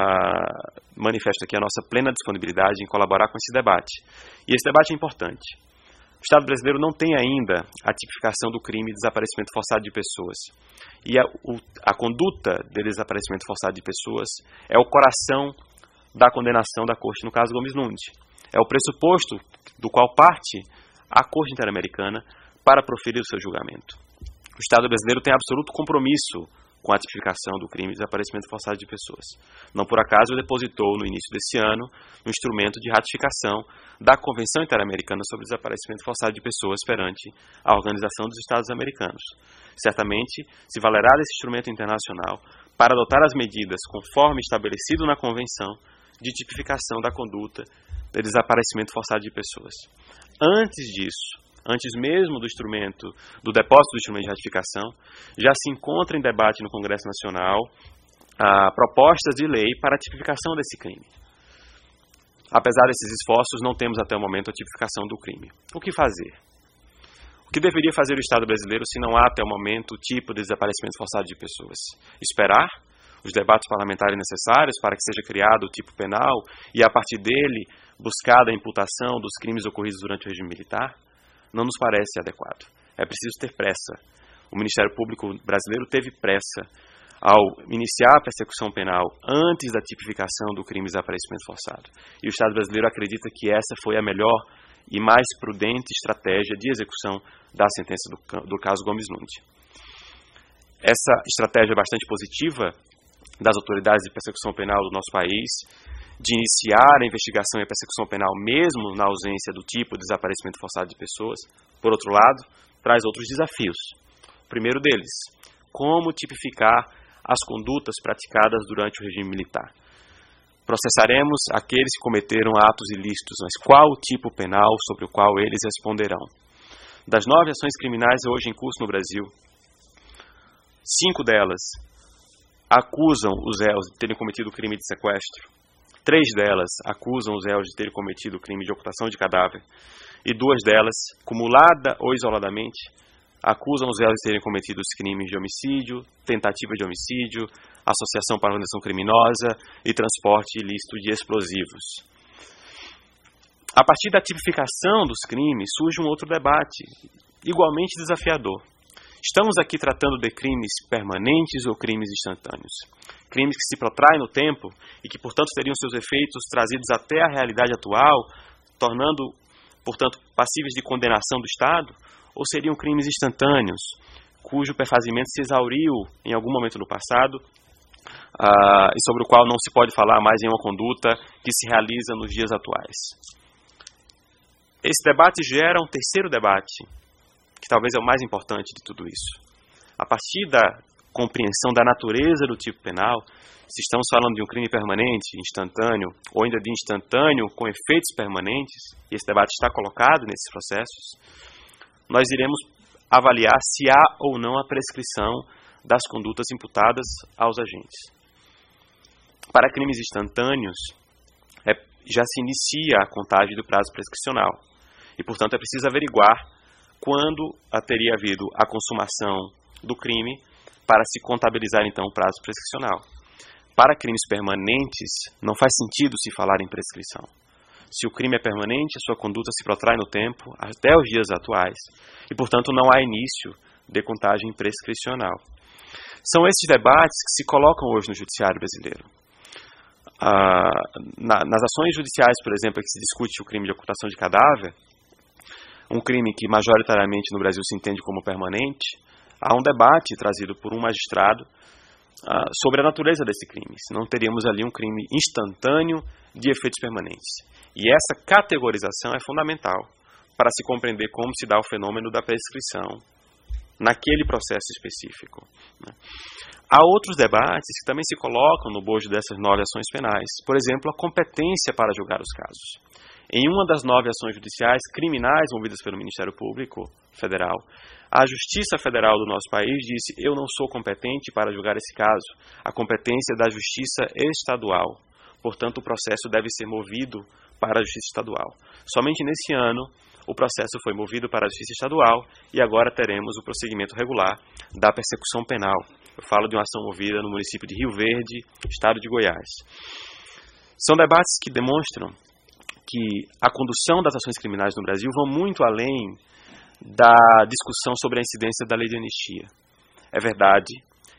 uh, manifesto aqui a nossa plena disponibilidade em colaborar com esse debate. E esse debate é importante. O Estado brasileiro não tem ainda a tipificação do crime de desaparecimento forçado de pessoas. E a, o, a conduta de desaparecimento forçado de pessoas é o coração da condenação da Corte no caso Gomes Nunes. É o pressuposto do qual parte a Corte Interamericana para proferir o seu julgamento. O Estado brasileiro tem absoluto compromisso com a tipificação do crime de desaparecimento forçado de pessoas. Não por acaso depositou no início desse ano um instrumento de ratificação da Convenção Interamericana sobre o Desaparecimento Forçado de Pessoas perante a Organização dos Estados Americanos. Certamente se valerá desse instrumento internacional para adotar as medidas conforme estabelecido na Convenção de tipificação da conduta de desaparecimento forçado de pessoas. Antes disso, antes mesmo do instrumento, do depósito do instrumento de ratificação, já se encontra em debate no Congresso Nacional ah, propostas de lei para a tipificação desse crime. Apesar desses esforços, não temos até o momento a tipificação do crime. O que fazer? O que deveria fazer o Estado brasileiro se não há até o momento o tipo de desaparecimento forçado de pessoas? Esperar os debates parlamentares necessários para que seja criado o tipo penal e, a partir dele, buscada a imputação dos crimes ocorridos durante o regime militar? Não nos parece adequado. É preciso ter pressa. O Ministério Público brasileiro teve pressa ao iniciar a persecução penal antes da tipificação do crime de desaparecimento forçado. E o Estado brasileiro acredita que essa foi a melhor e mais prudente estratégia de execução da sentença do, do caso Gomes Nunes. Essa estratégia é bastante positiva das autoridades de persecução penal do nosso país, de iniciar a investigação e a persecução penal mesmo na ausência do tipo de desaparecimento forçado de pessoas. Por outro lado, traz outros desafios. O primeiro deles, como tipificar as condutas praticadas durante o regime militar. Processaremos aqueles que cometeram atos ilícitos, mas qual o tipo penal sobre o qual eles responderão? Das nove ações criminais hoje em curso no Brasil, cinco delas acusam os réus de terem cometido o crime de sequestro, três delas acusam os réus de terem cometido o crime de ocultação de cadáver, e duas delas, cumulada ou isoladamente, acusam os réus de terem cometido os crimes de homicídio, tentativa de homicídio, associação para organização criminosa e transporte ilícito de explosivos. A partir da tipificação dos crimes, surge um outro debate, igualmente desafiador. Estamos aqui tratando de crimes permanentes ou crimes instantâneos? Crimes que se protraem no tempo e que, portanto, teriam seus efeitos trazidos até a realidade atual, tornando, portanto, passíveis de condenação do Estado? Ou seriam crimes instantâneos, cujo perfazimento se exauriu em algum momento no passado uh, e sobre o qual não se pode falar mais em uma conduta que se realiza nos dias atuais? Esse debate gera um terceiro debate, que talvez é o mais importante de tudo isso. A partir da compreensão da natureza do tipo penal, se estamos falando de um crime permanente, instantâneo, ou ainda de instantâneo com efeitos permanentes, e esse debate está colocado nesses processos, nós iremos avaliar se há ou não a prescrição das condutas imputadas aos agentes. Para crimes instantâneos, é, já se inicia a contagem do prazo prescricional. E, portanto, é preciso averiguar quando teria havido a consumação do crime para se contabilizar, então, o prazo prescricional. Para crimes permanentes, não faz sentido se falar em prescrição. Se o crime é permanente, a sua conduta se protrai no tempo, até os dias atuais, e, portanto, não há início de contagem prescricional. São esses debates que se colocam hoje no judiciário brasileiro. Ah, na, nas ações judiciais, por exemplo, em que se discute o crime de ocultação de cadáver, um crime que majoritariamente no Brasil se entende como permanente, há um debate trazido por um magistrado ah, sobre a natureza desse crime. Se não teríamos ali um crime instantâneo de efeitos permanentes. E essa categorização é fundamental para se compreender como se dá o fenômeno da prescrição naquele processo específico. Há outros debates que também se colocam no bojo dessas nove ações penais. Por exemplo, a competência para julgar os casos. Em uma das nove ações judiciais criminais movidas pelo Ministério Público Federal, a Justiça Federal do nosso país disse: eu não sou competente para julgar esse caso. A competência é da Justiça Estadual. Portanto, o processo deve ser movido para a Justiça Estadual. Somente nesse ano, o processo foi movido para a Justiça Estadual e agora teremos o prosseguimento regular da persecução penal. Eu falo de uma ação movida no município de Rio Verde, estado de Goiás. São debates que demonstram que a condução das ações criminais no Brasil vão muito além da discussão sobre a incidência da lei de anistia. É verdade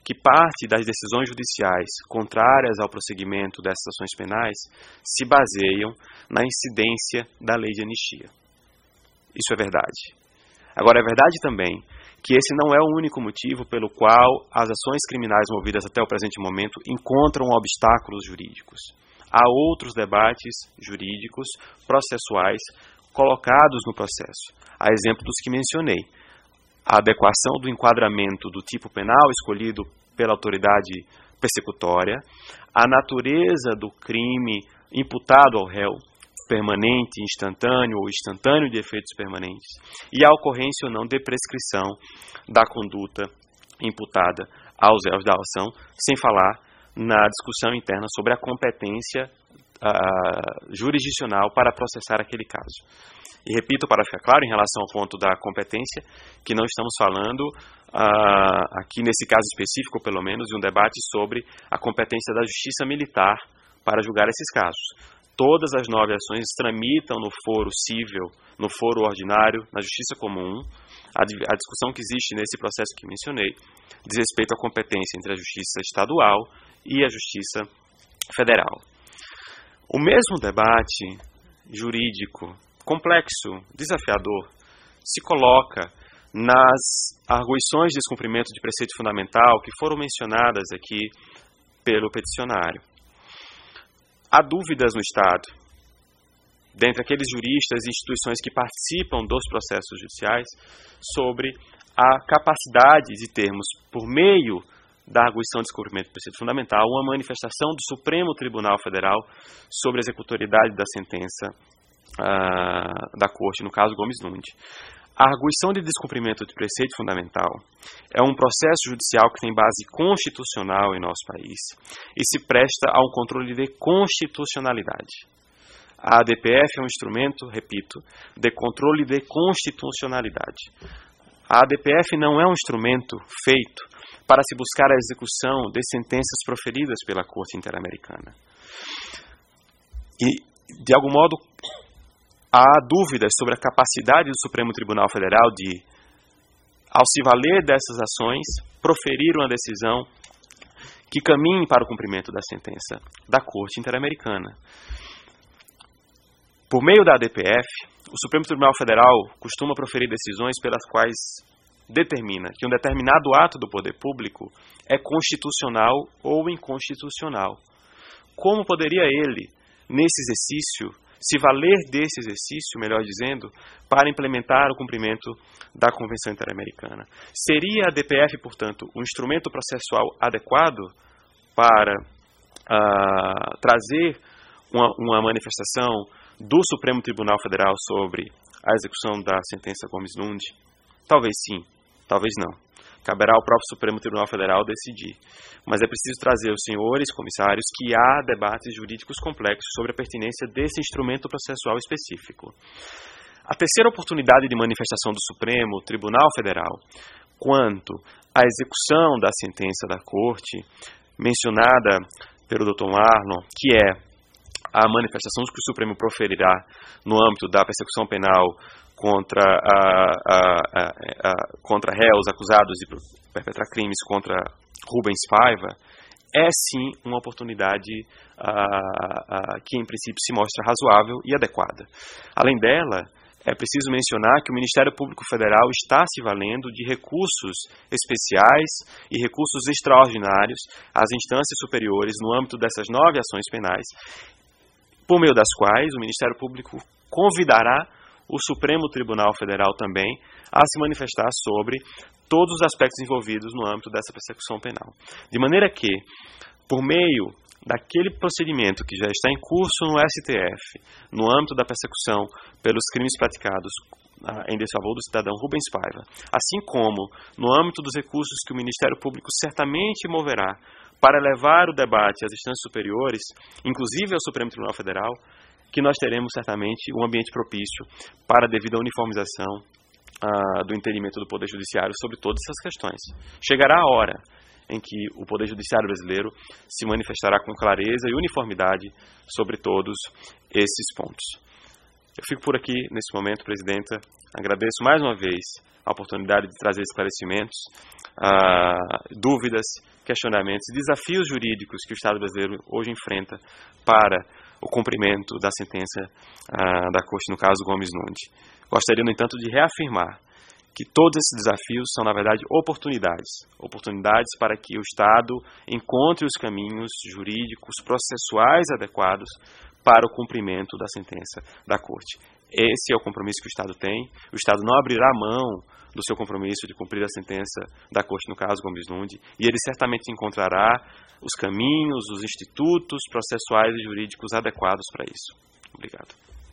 que parte das decisões judiciais contrárias ao prosseguimento dessas ações penais se baseiam na incidência da lei de anistia. Isso é verdade. Agora, é verdade também que esse não é o único motivo pelo qual as ações criminais movidas até o presente momento encontram obstáculos jurídicos. Há outros debates jurídicos, processuais, colocados no processo. A exemplo dos que mencionei. A adequação do enquadramento do tipo penal escolhido pela autoridade persecutória, a natureza do crime imputado ao réu, permanente, instantâneo ou instantâneo de efeitos permanentes, e a ocorrência ou não de prescrição da conduta imputada aos réus da ação, sem falar na discussão interna sobre a competência uh, jurisdicional para processar aquele caso. E repito, para ficar claro, em relação ao ponto da competência, que não estamos falando, uh, aqui nesse caso específico, pelo menos, de um debate sobre a competência da justiça militar para julgar esses casos. Todas as nove ações tramitam no foro cível, no foro ordinário, na justiça comum. A, a discussão que existe nesse processo que mencionei diz respeito à competência entre a justiça estadual e a justiça federal. O mesmo debate jurídico complexo, desafiador, se coloca nas arguições de descumprimento de preceito fundamental que foram mencionadas aqui pelo peticionário. Há dúvidas no Estado, dentre aqueles juristas e instituições que participam dos processos judiciais, sobre a capacidade de termos, por meio da arguição de descumprimento do preceito fundamental, uma manifestação do Supremo Tribunal Federal sobre a executoriedade da sentença uh, da Corte, no caso Gomes Nundi. A arguição de descumprimento de preceito fundamental é um processo judicial que tem base constitucional em nosso país e se presta a um controle de constitucionalidade. A A D P F é um instrumento, repito, de controle de constitucionalidade. A A D P F não é um instrumento feito para se buscar a execução de sentenças proferidas pela Corte Interamericana. E, de algum modo, há dúvidas sobre a capacidade do Supremo Tribunal Federal de, ao se valer dessas ações, proferir uma decisão que caminhe para o cumprimento da sentença da Corte Interamericana. Por meio da A D P F, o Supremo Tribunal Federal costuma proferir decisões pelas quais determina que um determinado ato do poder público é constitucional ou inconstitucional. Como poderia ele, nesse exercício, se valer desse exercício, melhor dizendo, para implementar o cumprimento da Convenção Interamericana? Seria a A D P F, portanto, um instrumento processual adequado para uh, trazer uma, uma manifestação do Supremo Tribunal Federal sobre a execução da sentença Gomes Nundi? Talvez sim, talvez não. Caberá ao próprio Supremo Tribunal Federal decidir. Mas é preciso trazer os senhores comissários que há debates jurídicos complexos sobre a pertinência desse instrumento processual específico. A terceira oportunidade de manifestação do Supremo Tribunal Federal quanto à execução da sentença da Corte, mencionada pelo doutor Marlon, que é a manifestação que o Supremo proferirá no âmbito da persecução penal contra, a, a, a, a, contra réus acusados de perpetrar crimes contra Rubens Paiva, é sim uma oportunidade a, a, que em princípio se mostra razoável e adequada. Além dela, é preciso mencionar que o Ministério Público Federal está se valendo de recursos especiais e recursos extraordinários às instâncias superiores no âmbito dessas nove ações penais, por meio das quais o Ministério Público convidará o Supremo Tribunal Federal também a se manifestar sobre todos os aspectos envolvidos no âmbito dessa persecução penal. De maneira que, por meio daquele procedimento que já está em curso no S T F, no âmbito da persecução pelos crimes praticados ah, em desfavor do cidadão Rubens Paiva, assim como no âmbito dos recursos que o Ministério Público certamente moverá para levar o debate às instâncias superiores, inclusive ao Supremo Tribunal Federal, que nós teremos certamente um ambiente propício para a devida uniformização ah, do entendimento do Poder Judiciário sobre todas essas questões. Chegará a hora em que o Poder Judiciário brasileiro se manifestará com clareza e uniformidade sobre todos esses pontos. Eu fico por aqui nesse momento, Presidenta. Agradeço mais uma vez a oportunidade de trazer esclarecimentos, ah, dúvidas questionamentos e desafios jurídicos que o Estado brasileiro hoje enfrenta para o cumprimento da sentença uh, da Corte no caso Gomes Lund. Gostaria, no entanto, de reafirmar que todos esses desafios são, na verdade, oportunidades. Oportunidades para que o Estado encontre os caminhos jurídicos, processuais adequados para o cumprimento da sentença da Corte. Esse é o compromisso que o Estado tem. O Estado não abrirá mão do seu compromisso de cumprir a sentença da Corte no caso Gomes Lund, e ele certamente encontrará os caminhos, os institutos processuais e jurídicos adequados para isso. Obrigado.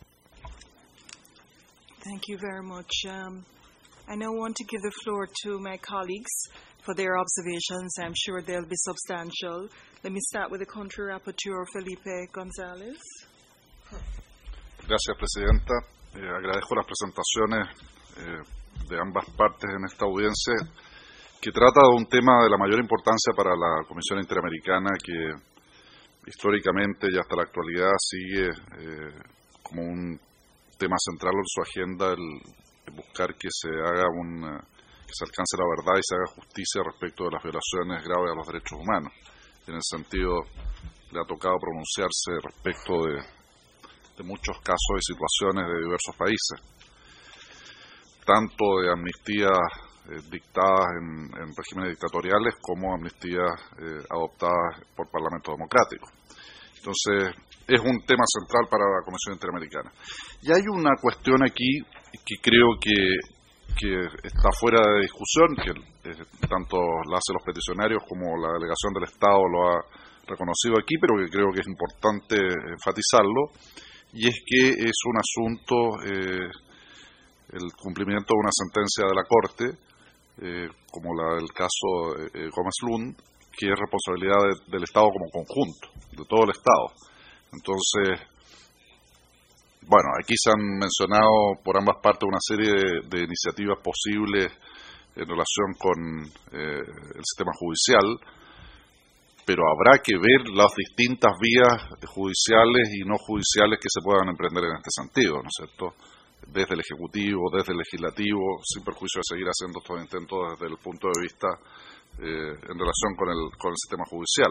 Thank you very much. Um, I now want to give the floor to my colleagues for their observations. I'm sure they'll be substantial. Let me start with the country rapporteur, Felipe González. Gracias, Presidenta. Eh, agradezco las presentaciones eh, de ambas partes en esta audiencia, que trata de un tema de la mayor importancia para la Comisión Interamericana, que históricamente y hasta la actualidad sigue eh, como un tema central en su agenda el buscar que se haga un, que se alcance la verdad y se haga justicia respecto de las violaciones graves a los derechos humanos. En ese sentido, le ha tocado pronunciarse respecto de, de muchos casos y situaciones de diversos países, tanto de amnistías eh, dictadas en, en regímenes dictatoriales como amnistías eh, adoptadas por parlamentos democráticos. Entonces, es un tema central para la Comisión Interamericana. Y hay una cuestión aquí que creo que, que está fuera de discusión, que eh, tanto la hacen los peticionarios como la delegación del Estado lo ha reconocido aquí, pero que creo que es importante enfatizarlo, y es que es un asunto, eh, el cumplimiento de una sentencia de la Corte, eh, como la del caso eh, Gomes Lund, que es responsabilidad de, del Estado como conjunto, de todo el Estado. Entonces, bueno, aquí se han mencionado por ambas partes una serie de, de iniciativas posibles en relación con eh, el sistema judicial, pero habrá que ver las distintas vías judiciales y no judiciales que se puedan emprender en este sentido, ¿no es cierto? Desde el Ejecutivo, desde el Legislativo, sin perjuicio de seguir haciendo estos intentos desde el punto de vista eh, en relación con el, con el sistema judicial.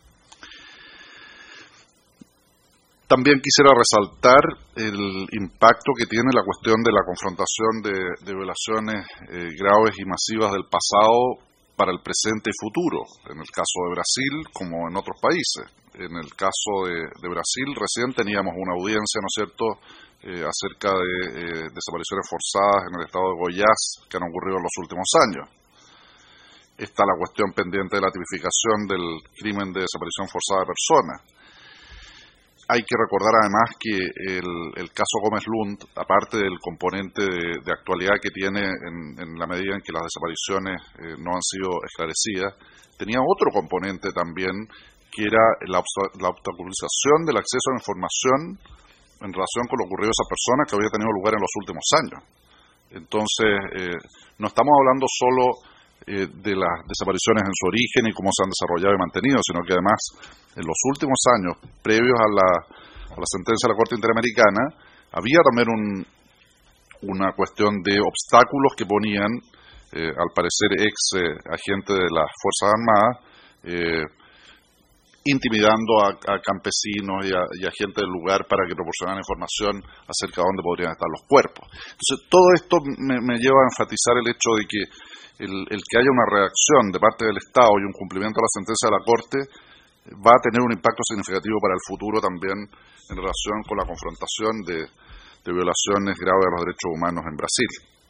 También quisiera resaltar el impacto que tiene la cuestión de la confrontación de, de violaciones eh, graves y masivas del pasado para el presente y futuro, en el caso de Brasil como en otros países. En el caso de, de Brasil recién teníamos una audiencia, ¿no es cierto?, eh, acerca de eh, desapariciones forzadas en el estado de Goiás que han ocurrido en los últimos años. Está la cuestión pendiente de la tipificación del crimen de desaparición forzada de personas. Hay que recordar además que el, el caso Gomes Lund, aparte del componente de, de actualidad que tiene en, en la medida en que las desapariciones eh, no han sido esclarecidas, tenía otro componente también, que era la, la obstaculización del acceso a la información en relación con lo ocurrido a esas personas que había tenido lugar en los últimos años. Entonces, eh, no estamos hablando solo eh, de las desapariciones en su origen y cómo se han desarrollado y mantenido, sino que además, en los últimos años, previos a la, a la sentencia de la Corte Interamericana, había también un, una cuestión de obstáculos que ponían, eh, al parecer, ex eh, agentes de las Fuerzas Armadas, eh, intimidando a, a campesinos y a, y a gente del lugar para que proporcionaran información acerca de dónde podrían estar los cuerpos. Entonces, todo esto me, me lleva a enfatizar el hecho de que el, el que haya una reacción de parte del Estado y un cumplimiento de la sentencia de la Corte va a tener un impacto significativo para el futuro también en relación con la confrontación de, de violaciones graves a los derechos humanos en Brasil.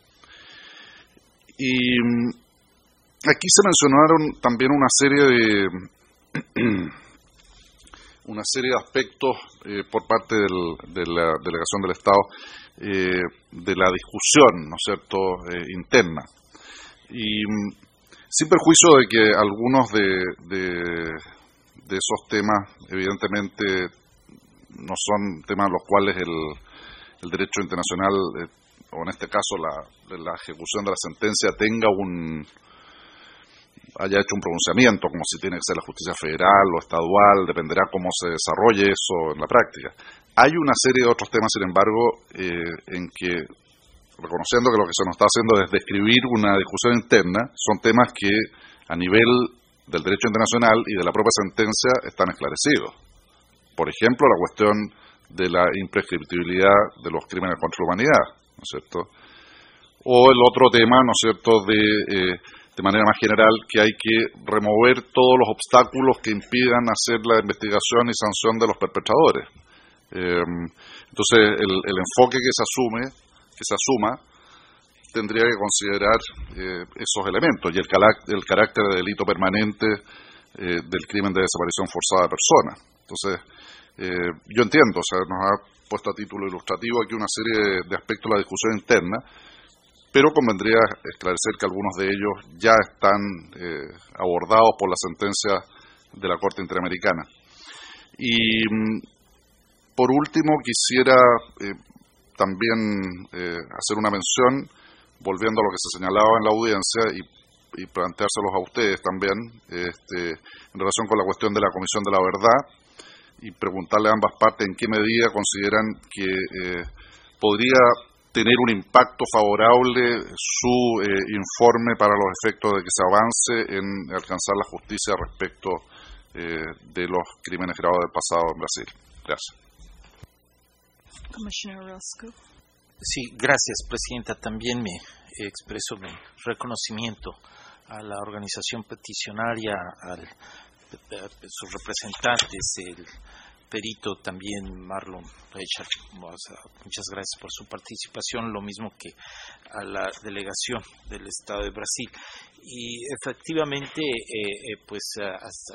Y aquí se mencionaron también una serie de una serie de aspectos eh, por parte del, de la delegación del Estado eh, de la discusión, ¿no es cierto?, eh, interna. Y sin perjuicio de que algunos de, de, de esos temas, evidentemente, no son temas en los cuales el, el derecho internacional, eh, o en este caso la, la ejecución de la sentencia, tenga un haya hecho un pronunciamiento, como si tiene que ser la justicia federal o estadual, dependerá cómo se desarrolle eso en la práctica. Hay una serie de otros temas, sin embargo, eh, en que, reconociendo que lo que se nos está haciendo es describir una discusión interna, son temas que a nivel del derecho internacional y de la propia sentencia están esclarecidos. Por ejemplo, la cuestión de la imprescriptibilidad de los crímenes contra la humanidad, ¿no es cierto? O el otro tema, ¿no es cierto?, de, eh, de manera más general, que hay que remover todos los obstáculos que impidan hacer la investigación y sanción de los perpetradores. Eh, entonces, el, el enfoque que se asume, que se asuma, tendría que considerar eh, esos elementos y el, el carácter de delito permanente eh, del crimen de desaparición forzada de personas. Entonces, eh, yo entiendo, o sea, nos ha puesto a título ilustrativo aquí una serie de, de aspectos de la discusión interna, pero convendría esclarecer que algunos de ellos ya están eh, abordados por la sentencia de la Corte Interamericana. Y por último, quisiera eh, también eh, hacer una mención, volviendo a lo que se señalaba en la audiencia y, y planteárselos a ustedes también, este, en relación con la cuestión de la Comisión de la Verdad, y preguntarle a ambas partes en qué medida consideran que eh, podría tener un impacto favorable su eh, informe para los efectos de que se avance en alcanzar la justicia respecto eh, de los crímenes graves del pasado en Brasil. Gracias. Commissioner Roscoe. Sí, gracias, Presidenta. También me expreso mi reconocimiento a la organización peticionaria, al, a sus representantes, el perito también, Marlon Reichert. Muchas gracias por su participación, lo mismo que a la delegación del Estado de Brasil. Y efectivamente, eh, eh, pues a,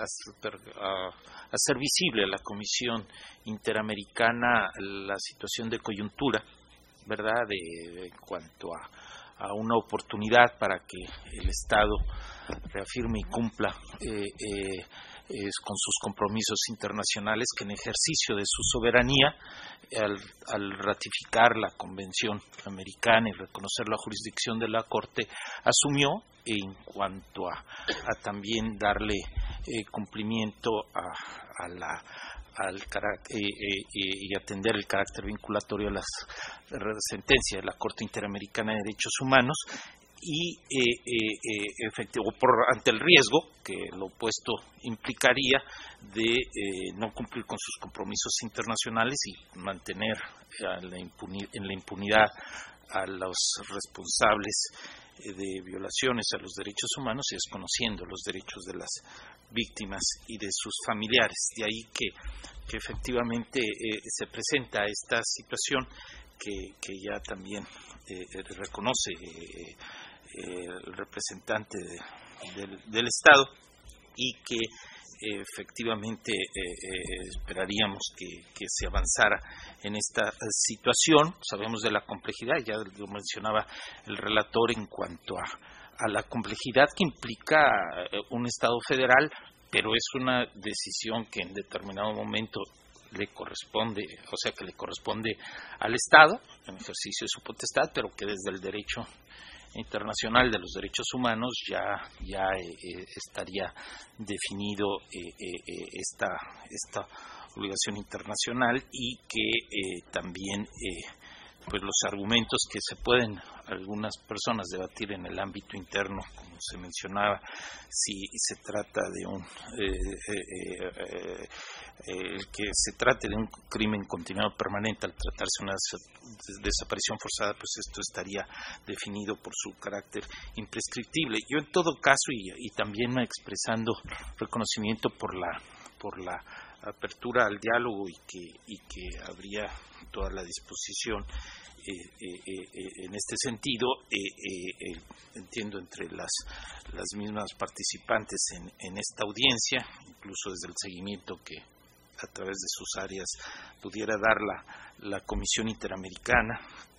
a, a, a ser visible a la Comisión Interamericana la situación de coyuntura, ¿verdad?, de, de en cuanto a, a una oportunidad para que el Estado reafirme y cumpla eh, eh, es con sus compromisos internacionales, que en ejercicio de su soberanía, al, al ratificar la Convención Americana y reconocer la jurisdicción de la Corte, asumió en cuanto a, a también darle eh, cumplimiento a, a la al eh, eh, y atender el carácter vinculatorio a las sentencias de la Corte Interamericana de Derechos Humanos, y eh, eh, eh, efectivo, por, ante el riesgo que lo opuesto implicaría de eh, no cumplir con sus compromisos internacionales y mantener a la impuni- en la impunidad a los responsables eh, de violaciones a los derechos humanos y desconociendo los derechos de las víctimas y de sus familiares. De ahí que, que efectivamente eh, se presenta esta situación que, que ya también eh, reconoce eh, eh, el representante de, del, del Estado, y que eh, efectivamente eh, eh, esperaríamos que, que se avanzara en esta situación. Sabemos de la complejidad, ya lo mencionaba el relator en cuanto a a la complejidad que implica un Estado federal, pero es una decisión que en determinado momento le corresponde, o sea que le corresponde al Estado en ejercicio de su potestad, pero que desde el derecho internacional de los derechos humanos ya ya eh, estaría definido eh, eh, esta esta obligación internacional, y que eh, también eh, pues los argumentos que se pueden algunas personas debatir en el ámbito interno, como se mencionaba, si se trata de un eh, eh, eh, eh, el que se trate de un crimen continuado permanente al tratarse de una des- desaparición forzada, pues esto estaría definido por su carácter imprescriptible. Yo en todo caso, y, y también expresando reconocimiento por la por la apertura al diálogo, y que y que habría toda la disposición eh, eh, eh, en este sentido, eh, eh, eh, entiendo entre las las mismas participantes en, en esta audiencia, incluso desde el seguimiento que a través de sus áreas pudiera dar la, la Comisión Interamericana,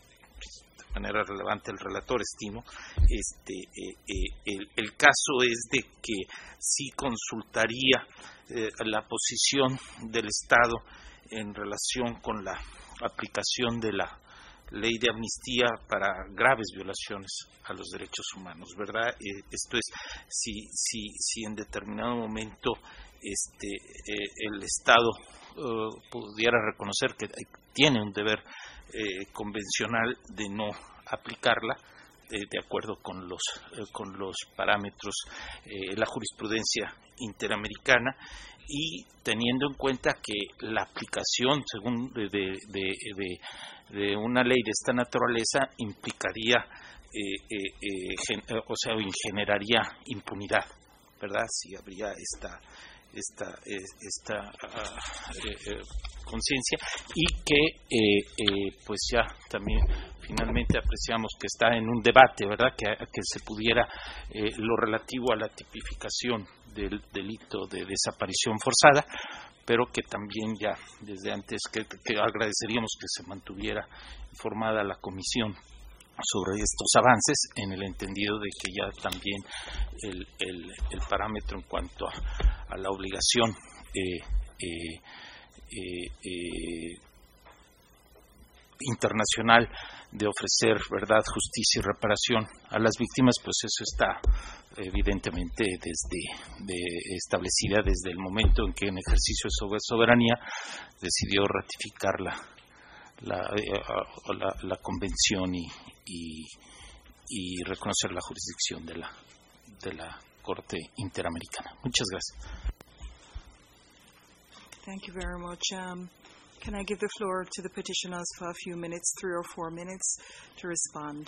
de manera relevante el relator, estimo, este eh, eh, el, el caso es de que sí consultaría eh, la posición del Estado en relación con la aplicación de la ley de amnistía para graves violaciones a los derechos humanos, ¿verdad? Eh, esto es, si, si, si en determinado momento este eh, el Estado uh, pudiera reconocer que tiene un deber eh, convencional de no aplicarla, eh, de acuerdo con los, eh, con los parámetros, eh, la jurisprudencia interamericana, y teniendo en cuenta que la aplicación según de, de, de, de, de una ley de esta naturaleza implicaría, eh, eh, eh, gen, o sea, generaría impunidad, ¿verdad? Si habría esta esta esta uh, eh, eh, conciencia, y que eh, eh, pues ya también finalmente apreciamos que está en un debate, ¿verdad? Que, que se pudiera eh, lo relativo a la tipificación del delito de desaparición forzada, pero que también ya desde antes que, que agradeceríamos que se mantuviera informada la comisión sobre estos avances, en el entendido de que ya también el, el, el parámetro en cuanto a, a la obligación eh, eh, eh, eh, internacional de ofrecer verdad, justicia y reparación a las víctimas, pues eso está evidentemente desde de, establecida desde el momento en que en ejercicio de soberanía decidió ratificar la La, eh, la, la convención y, y, y reconocer la jurisdicción de la, de la Corte Interamericana. Muchas gracias. Thank you very much. Um, can I give the floor to the petitioners for a few minutes, three or four minutes, to respond?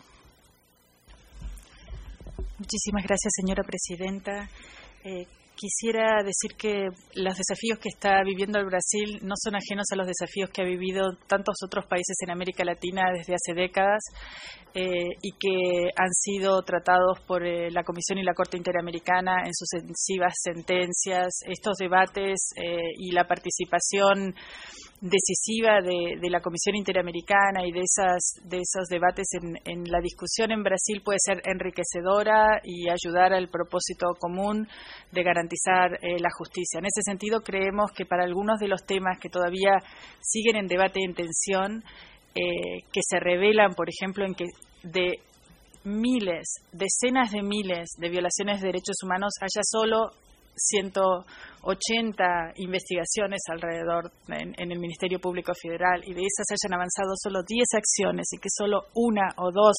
Muchísimas gracias, señora presidenta. Eh, Quisiera decir que los desafíos que está viviendo el Brasil no son ajenos a los desafíos que ha vivido tantos otros países en América Latina desde hace décadas eh, y que han sido tratados por eh, la Comisión y la Corte Interamericana en sucesivas sentencias. Estos debates eh, y la participación decisiva de, de la Comisión Interamericana y de esas de esos debates en, en la discusión en Brasil puede ser enriquecedora y ayudar al propósito común de garantizar eh, la justicia. En ese sentido, creemos que para algunos de los temas que todavía siguen en debate y en tensión, eh, que se revelan, por ejemplo, en que de miles, decenas de miles de violaciones de derechos humanos haya solo ciento ochenta investigaciones alrededor en, en el Ministerio Público Federal, y de esas hayan avanzado solo diez acciones y que solo una o dos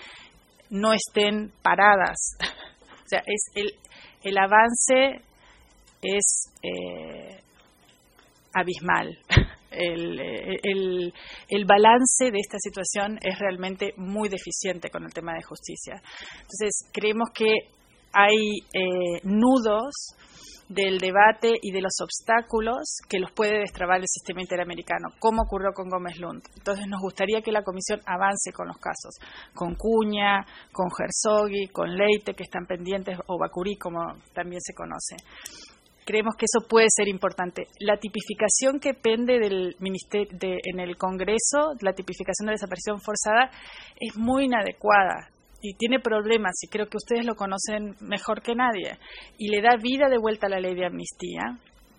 no estén paradas. O sea, es el, el avance es eh, abismal. El, el, el balance de esta situación es realmente muy deficiente con el tema de justicia. Entonces, creemos que hay eh, nudos del debate y de los obstáculos que los puede destrabar el sistema interamericano, como ocurrió con Gómez Lund. Entonces nos gustaría que la Comisión avance con los casos, con Cuña, con Herzogui, con Leite, que están pendientes, o Bacurí, como también se conoce. Creemos que eso puede ser importante. La tipificación que pende del ministerio de, en el Congreso, la tipificación de desaparición forzada, es muy inadecuada y tiene problemas, y creo que ustedes lo conocen mejor que nadie, y le da vida de vuelta a la ley de amnistía.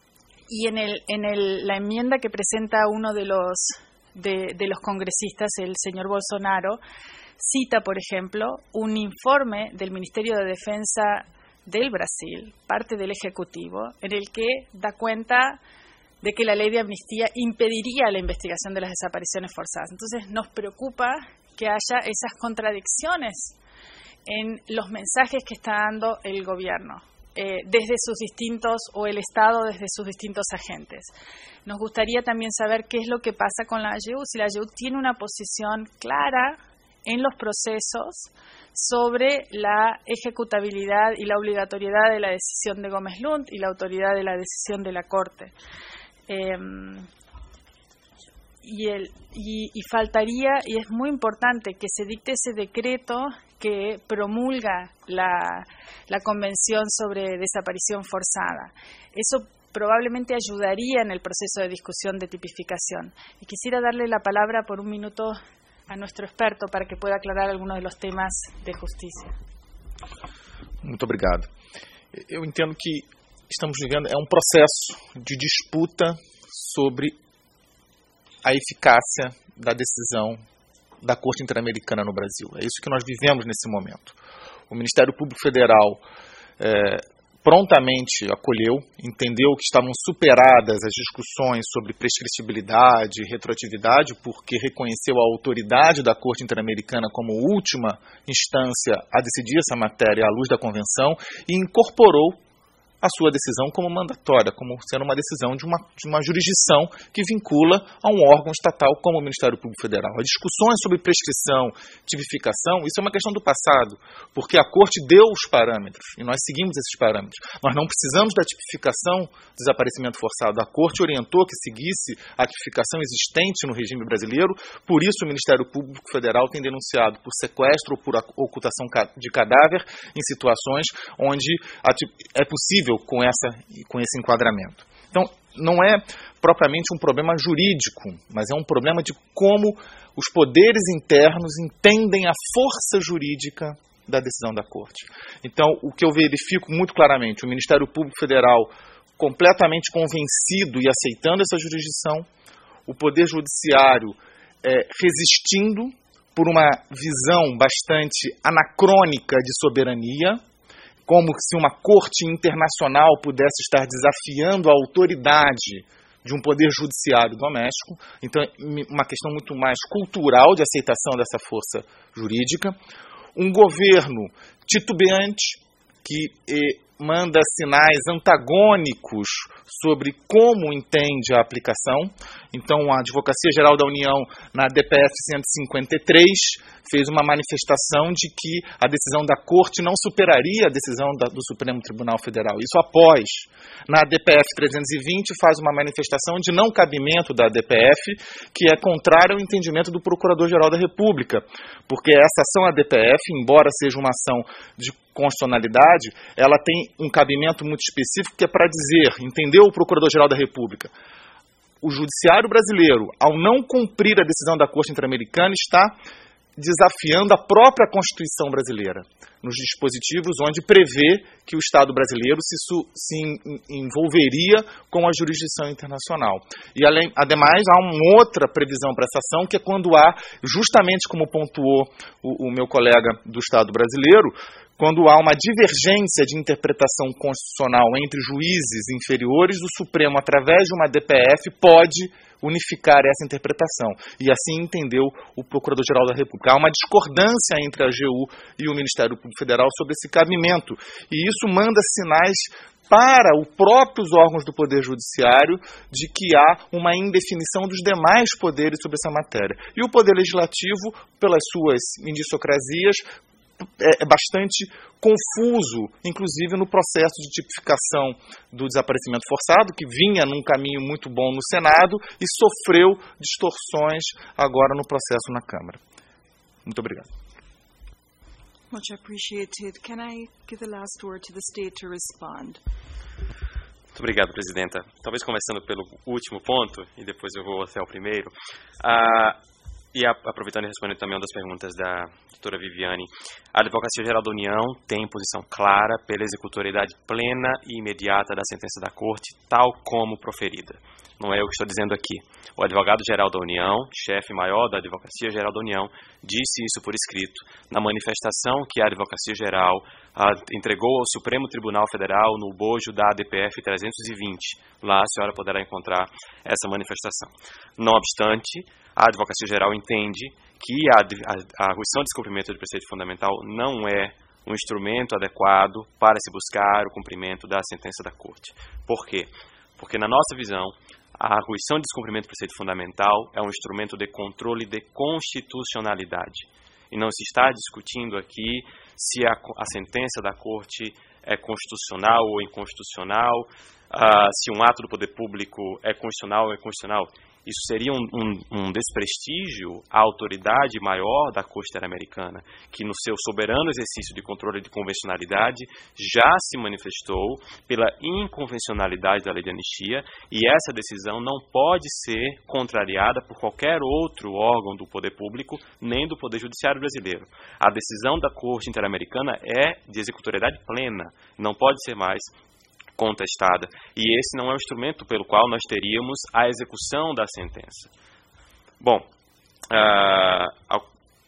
Y en el en el, la enmienda que presenta uno de los de, de los congresistas, el señor Bolsonaro, cita, por ejemplo, un informe del Ministerio de Defensa del Brasil, parte del Ejecutivo, en el que da cuenta de que la ley de amnistía impediría la investigación de las desapariciones forzadas. Entonces nos preocupa que haya esas contradicciones en los mensajes que está dando el gobierno eh, desde sus distintos, o el Estado desde sus distintos agentes. Nos gustaría también saber qué es lo que pasa con la A Y U, si la A Y U tiene una posición clara en los procesos sobre la ejecutabilidad y la obligatoriedad de la decisión de Gómez Lund y la autoridad de la decisión de la Corte. Eh, Y, el, y, y faltaría, y es muy importante, que se dicte ese decreto que promulga la, la Convención sobre Desaparición Forzada. Eso probablemente ayudaría en el proceso de discusión de tipificación. Y quisiera darle la palabra por un minuto a nuestro experto para que pueda aclarar algunos de los temas de justicia. Muito obrigado. Eu entendo que estamos vivendo é um processo de disputa sobre a eficácia da decisão da Corte Interamericana no Brasil. É isso que nós vivemos nesse momento. O Ministério Público Federal é, prontamente acolheu, entendeu que estavam superadas as discussões sobre prescritibilidade e retroatividade, porque reconheceu a autoridade da Corte Interamericana como última instância a decidir essa matéria à luz da Convenção e incorporou a sua decisão como mandatória, como sendo uma decisão de uma, de uma jurisdição que vincula a um órgão estatal como o Ministério Público Federal. As discussões sobre prescrição, tipificação, isso é uma questão do passado, porque a Corte deu os parâmetros e nós seguimos esses parâmetros. Nós não precisamos da tipificação do desaparecimento forçado. A Corte orientou que seguisse a tipificação existente no regime brasileiro, por isso o Ministério Público Federal tem denunciado por sequestro ou por ocultação de cadáver em situações onde é possível com, essa, com esse enquadramento. Então, não é propriamente um problema jurídico, mas é um problema de como os poderes internos entendem a força jurídica da decisão da Corte. Então, o que eu verifico muito claramente, o Ministério Público Federal completamente convencido e aceitando essa jurisdição, o Poder Judiciário é, resistindo por uma visão bastante anacrônica de soberania, como se uma corte internacional pudesse estar desafiando a autoridade de um poder judiciário doméstico. Então, uma questão muito mais cultural de aceitação dessa força jurídica. Um governo titubeante que eh, manda sinais antagônicos sobre como entende a aplicação. Então, a Advocacia Geral da União, na D P F cento e cinquenta e três, fez uma manifestação de que a decisão da Corte não superaria a decisão da, do Supremo Tribunal Federal. Isso após. Na D P F trezentos e vinte, faz uma manifestação de não cabimento da D P F, que é contrária ao entendimento do Procurador-Geral da República, porque essa ação da D P F, embora seja uma ação de constitucionalidade, ela tem um cabimento muito específico que é para dizer, entendeu o Procurador-Geral da República, o Judiciário brasileiro, ao não cumprir a decisão da Corte Interamericana, está desafiando a própria Constituição brasileira, nos dispositivos onde prevê que o Estado brasileiro se, se envolveria com a jurisdição internacional. E, além, ademais, há uma outra previsão para essa ação, que é quando há, justamente como pontuou o, o meu colega do Estado brasileiro, quando há uma divergência de interpretação constitucional entre juízes inferiores, o Supremo, através de uma D P F, pode unificar essa interpretação. E assim entendeu o Procurador-Geral da República. Há uma discordância entre a A G U e o Ministério Público Federal sobre esse cabimento. E isso manda sinais para os próprios órgãos do Poder Judiciário de que há uma indefinição dos demais poderes sobre essa matéria. E o Poder Legislativo, pelas suas indiciocrasias, é bastante confuso, inclusive no processo de tipificação do desaparecimento forçado, que vinha num caminho muito bom no Senado e sofreu distorções agora no processo na Câmara. Muito obrigado. Much appreciated. Can I give the last word to the state to respond? Muito obrigado, Presidenta. Talvez começando pelo último ponto, e depois eu vou até o primeiro. Ah, E aproveitando e respondendo também uma das perguntas da doutora Viviane, a Advocacia Geral da União tem posição clara pela executoriedade plena e imediata da sentença da Corte, tal como proferida. Não é eu que estou dizendo aqui. O Advogado-Geral da União, chefe maior da Advocacia Geral da União, disse isso por escrito na manifestação que a Advocacia Geral ah, entregou ao Supremo Tribunal Federal no bojo da A D P F trezentos e vinte. Lá a senhora poderá encontrar essa manifestação. Não obstante, a Advocacia Geral entende que a, a, a arguição de descumprimento do preceito fundamental não é um instrumento adequado para se buscar o cumprimento da sentença da Corte. Por quê? Porque, na nossa visão, a arguição de descumprimento do preceito fundamental é um instrumento de controle de constitucionalidade. E não se está discutindo aqui se a, a sentença da Corte é constitucional ou inconstitucional, uh, se um ato do poder público é constitucional ou inconstitucional. Isso seria um, um, um desprestígio à autoridade maior da Corte Interamericana, que no seu soberano exercício de controle de convencionalidade já se manifestou pela inconvencionalidade da lei de anistia, e essa decisão não pode ser contrariada por qualquer outro órgão do poder público, nem do Poder Judiciário brasileiro. A decisão da Corte Interamericana é de executoriedade plena, não pode ser mais contestada, e esse não é o instrumento pelo qual nós teríamos a execução da sentença. Bom, uh,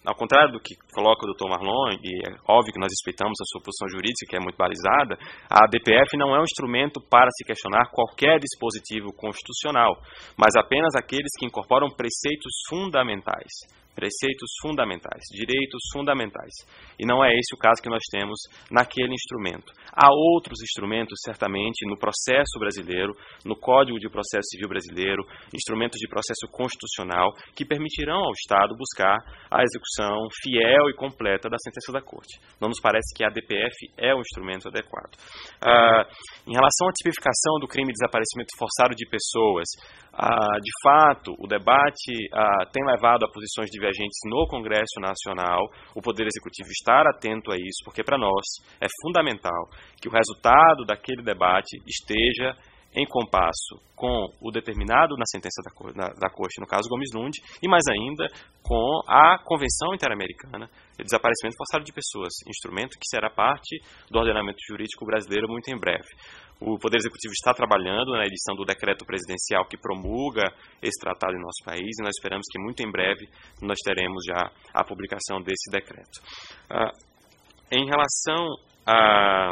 ao contrário do que coloca o doutor Marlon, e é óbvio que nós respeitamos a sua posição jurídica, que é muito balizada, a A D P F não é um instrumento para se questionar qualquer dispositivo constitucional, mas apenas aqueles que incorporam preceitos fundamentais. Preceitos fundamentais, direitos fundamentais. E não é esse o caso que nós temos naquele instrumento. Há outros instrumentos, certamente, no processo brasileiro, no Código de Processo Civil brasileiro, instrumentos de processo constitucional, que permitirão ao Estado buscar a execução fiel e completa da sentença da Corte. Não nos parece que a A D P F é o instrumento adequado. Ah, em relação à tipificação do crime de desaparecimento forçado de pessoas, ah, de fato, o debate ah, tem levado a posições divergentes no Congresso Nacional, o Poder Executivo estar atento a isso, porque para nós é fundamental que o resultado daquele debate esteja em compasso com o determinado na sentença da, na, da Corte, no caso Gomes Lund, e mais ainda com a Convenção Interamericana de Desaparecimento Forçado de Pessoas, instrumento que será parte do ordenamento jurídico brasileiro muito em breve. O Poder Executivo está trabalhando na edição do decreto presidencial que promulga esse tratado em nosso país, e nós esperamos que muito em breve nós teremos já a publicação desse decreto. Ah, em relação a,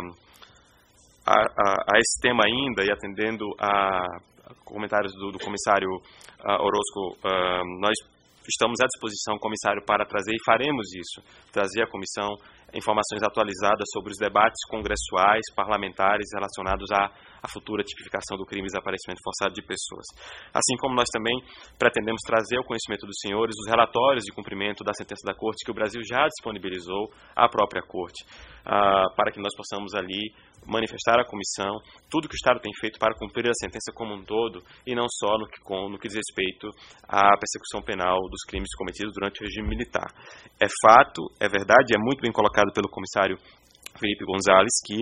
a, a, a esse tema ainda, e atendendo a, a comentários do, do comissário uh, Orozco, uh, nós estamos à disposição, comissário, para trazer, e faremos isso, trazer à comissão informações atualizadas sobre os debates congressuais, parlamentares relacionados à, à futura tipificação do crime de desaparecimento forçado de pessoas. Assim como nós também pretendemos trazer ao conhecimento dos senhores os relatórios de cumprimento da sentença da Corte que o Brasil já disponibilizou à própria Corte, uh, para que nós possamos ali manifestar à comissão tudo que o Estado tem feito para cumprir a sentença como um todo, e não só no que, com, no que diz respeito à persecução penal dos crimes cometidos durante o regime militar. É fato, é verdade, é muito bem colocado pelo comissário Felipe Gonzalez, que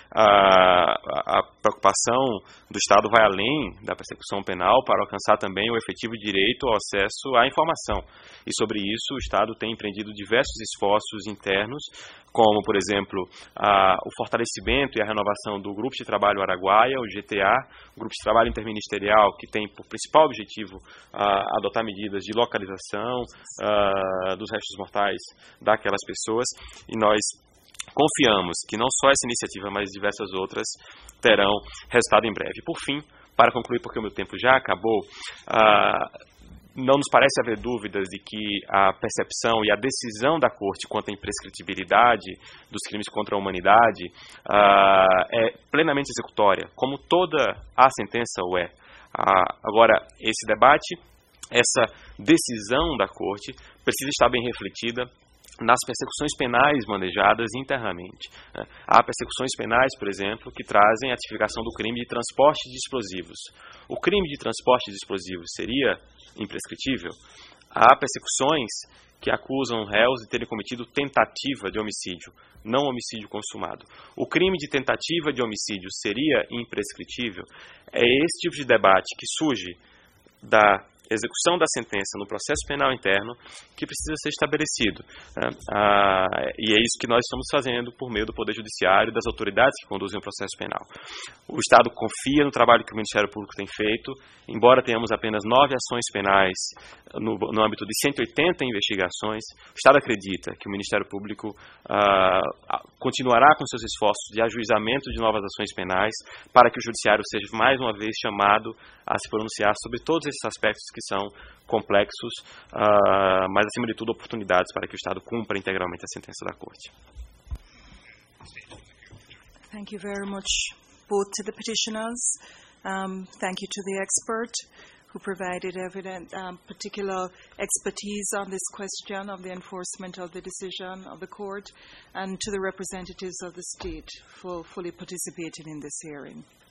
a, a preocupação do Estado vai além da persecução penal para alcançar também o efetivo direito ao acesso à informação. E sobre isso o Estado tem empreendido diversos esforços internos, como, por exemplo, a, o fortalecimento e a renovação do Grupo de Trabalho Araguaia, o G T A, Grupo de Trabalho Interministerial, que tem por principal objetivo a, adotar medidas de localização a, dos restos mortais daquelas pessoas, e nós confiamos que não só essa iniciativa, mas diversas outras terão resultado em breve. Por fim, para concluir, porque o meu tempo já acabou, uh, não nos parece haver dúvidas de que a percepção e a decisão da Corte quanto à imprescritibilidade dos crimes contra a humanidade uh, é plenamente executória, como toda a sentença o é. Uh, agora, esse debate, essa decisão da Corte precisa estar bem refletida nas persecuções penais manejadas internamente. Há persecuções penais, por exemplo, que trazem a tipificação do crime de transporte de explosivos. O crime de transporte de explosivos seria imprescritível? Há persecuções que acusam réus de terem cometido tentativa de homicídio, não homicídio consumado. O crime de tentativa de homicídio seria imprescritível? É esse tipo de debate que surge da execução da sentença no processo penal interno que precisa ser estabelecido, né? Ah, e é isso que nós estamos fazendo por meio do Poder Judiciário e das autoridades que conduzem o processo penal. O Estado confia no trabalho que o Ministério Público tem feito, embora tenhamos apenas nove ações penais no, no âmbito de cento e oitenta investigações. O Estado acredita que o Ministério Público ah, continuará com seus esforços de ajuizamento de novas ações penais para que o Judiciário seja mais uma vez chamado a se pronunciar sobre todos esses aspectos que são complexos, uh, mas acima de tudo oportunidades para que o Estado cumpra integralmente a sentença da Corte. Thank you very much both to the petitioners. Um, thank you to the expert who provided evident, um, particular expertise on this question of the enforcement of the decision of the court, and to the representatives of the state for fully participating in this hearing.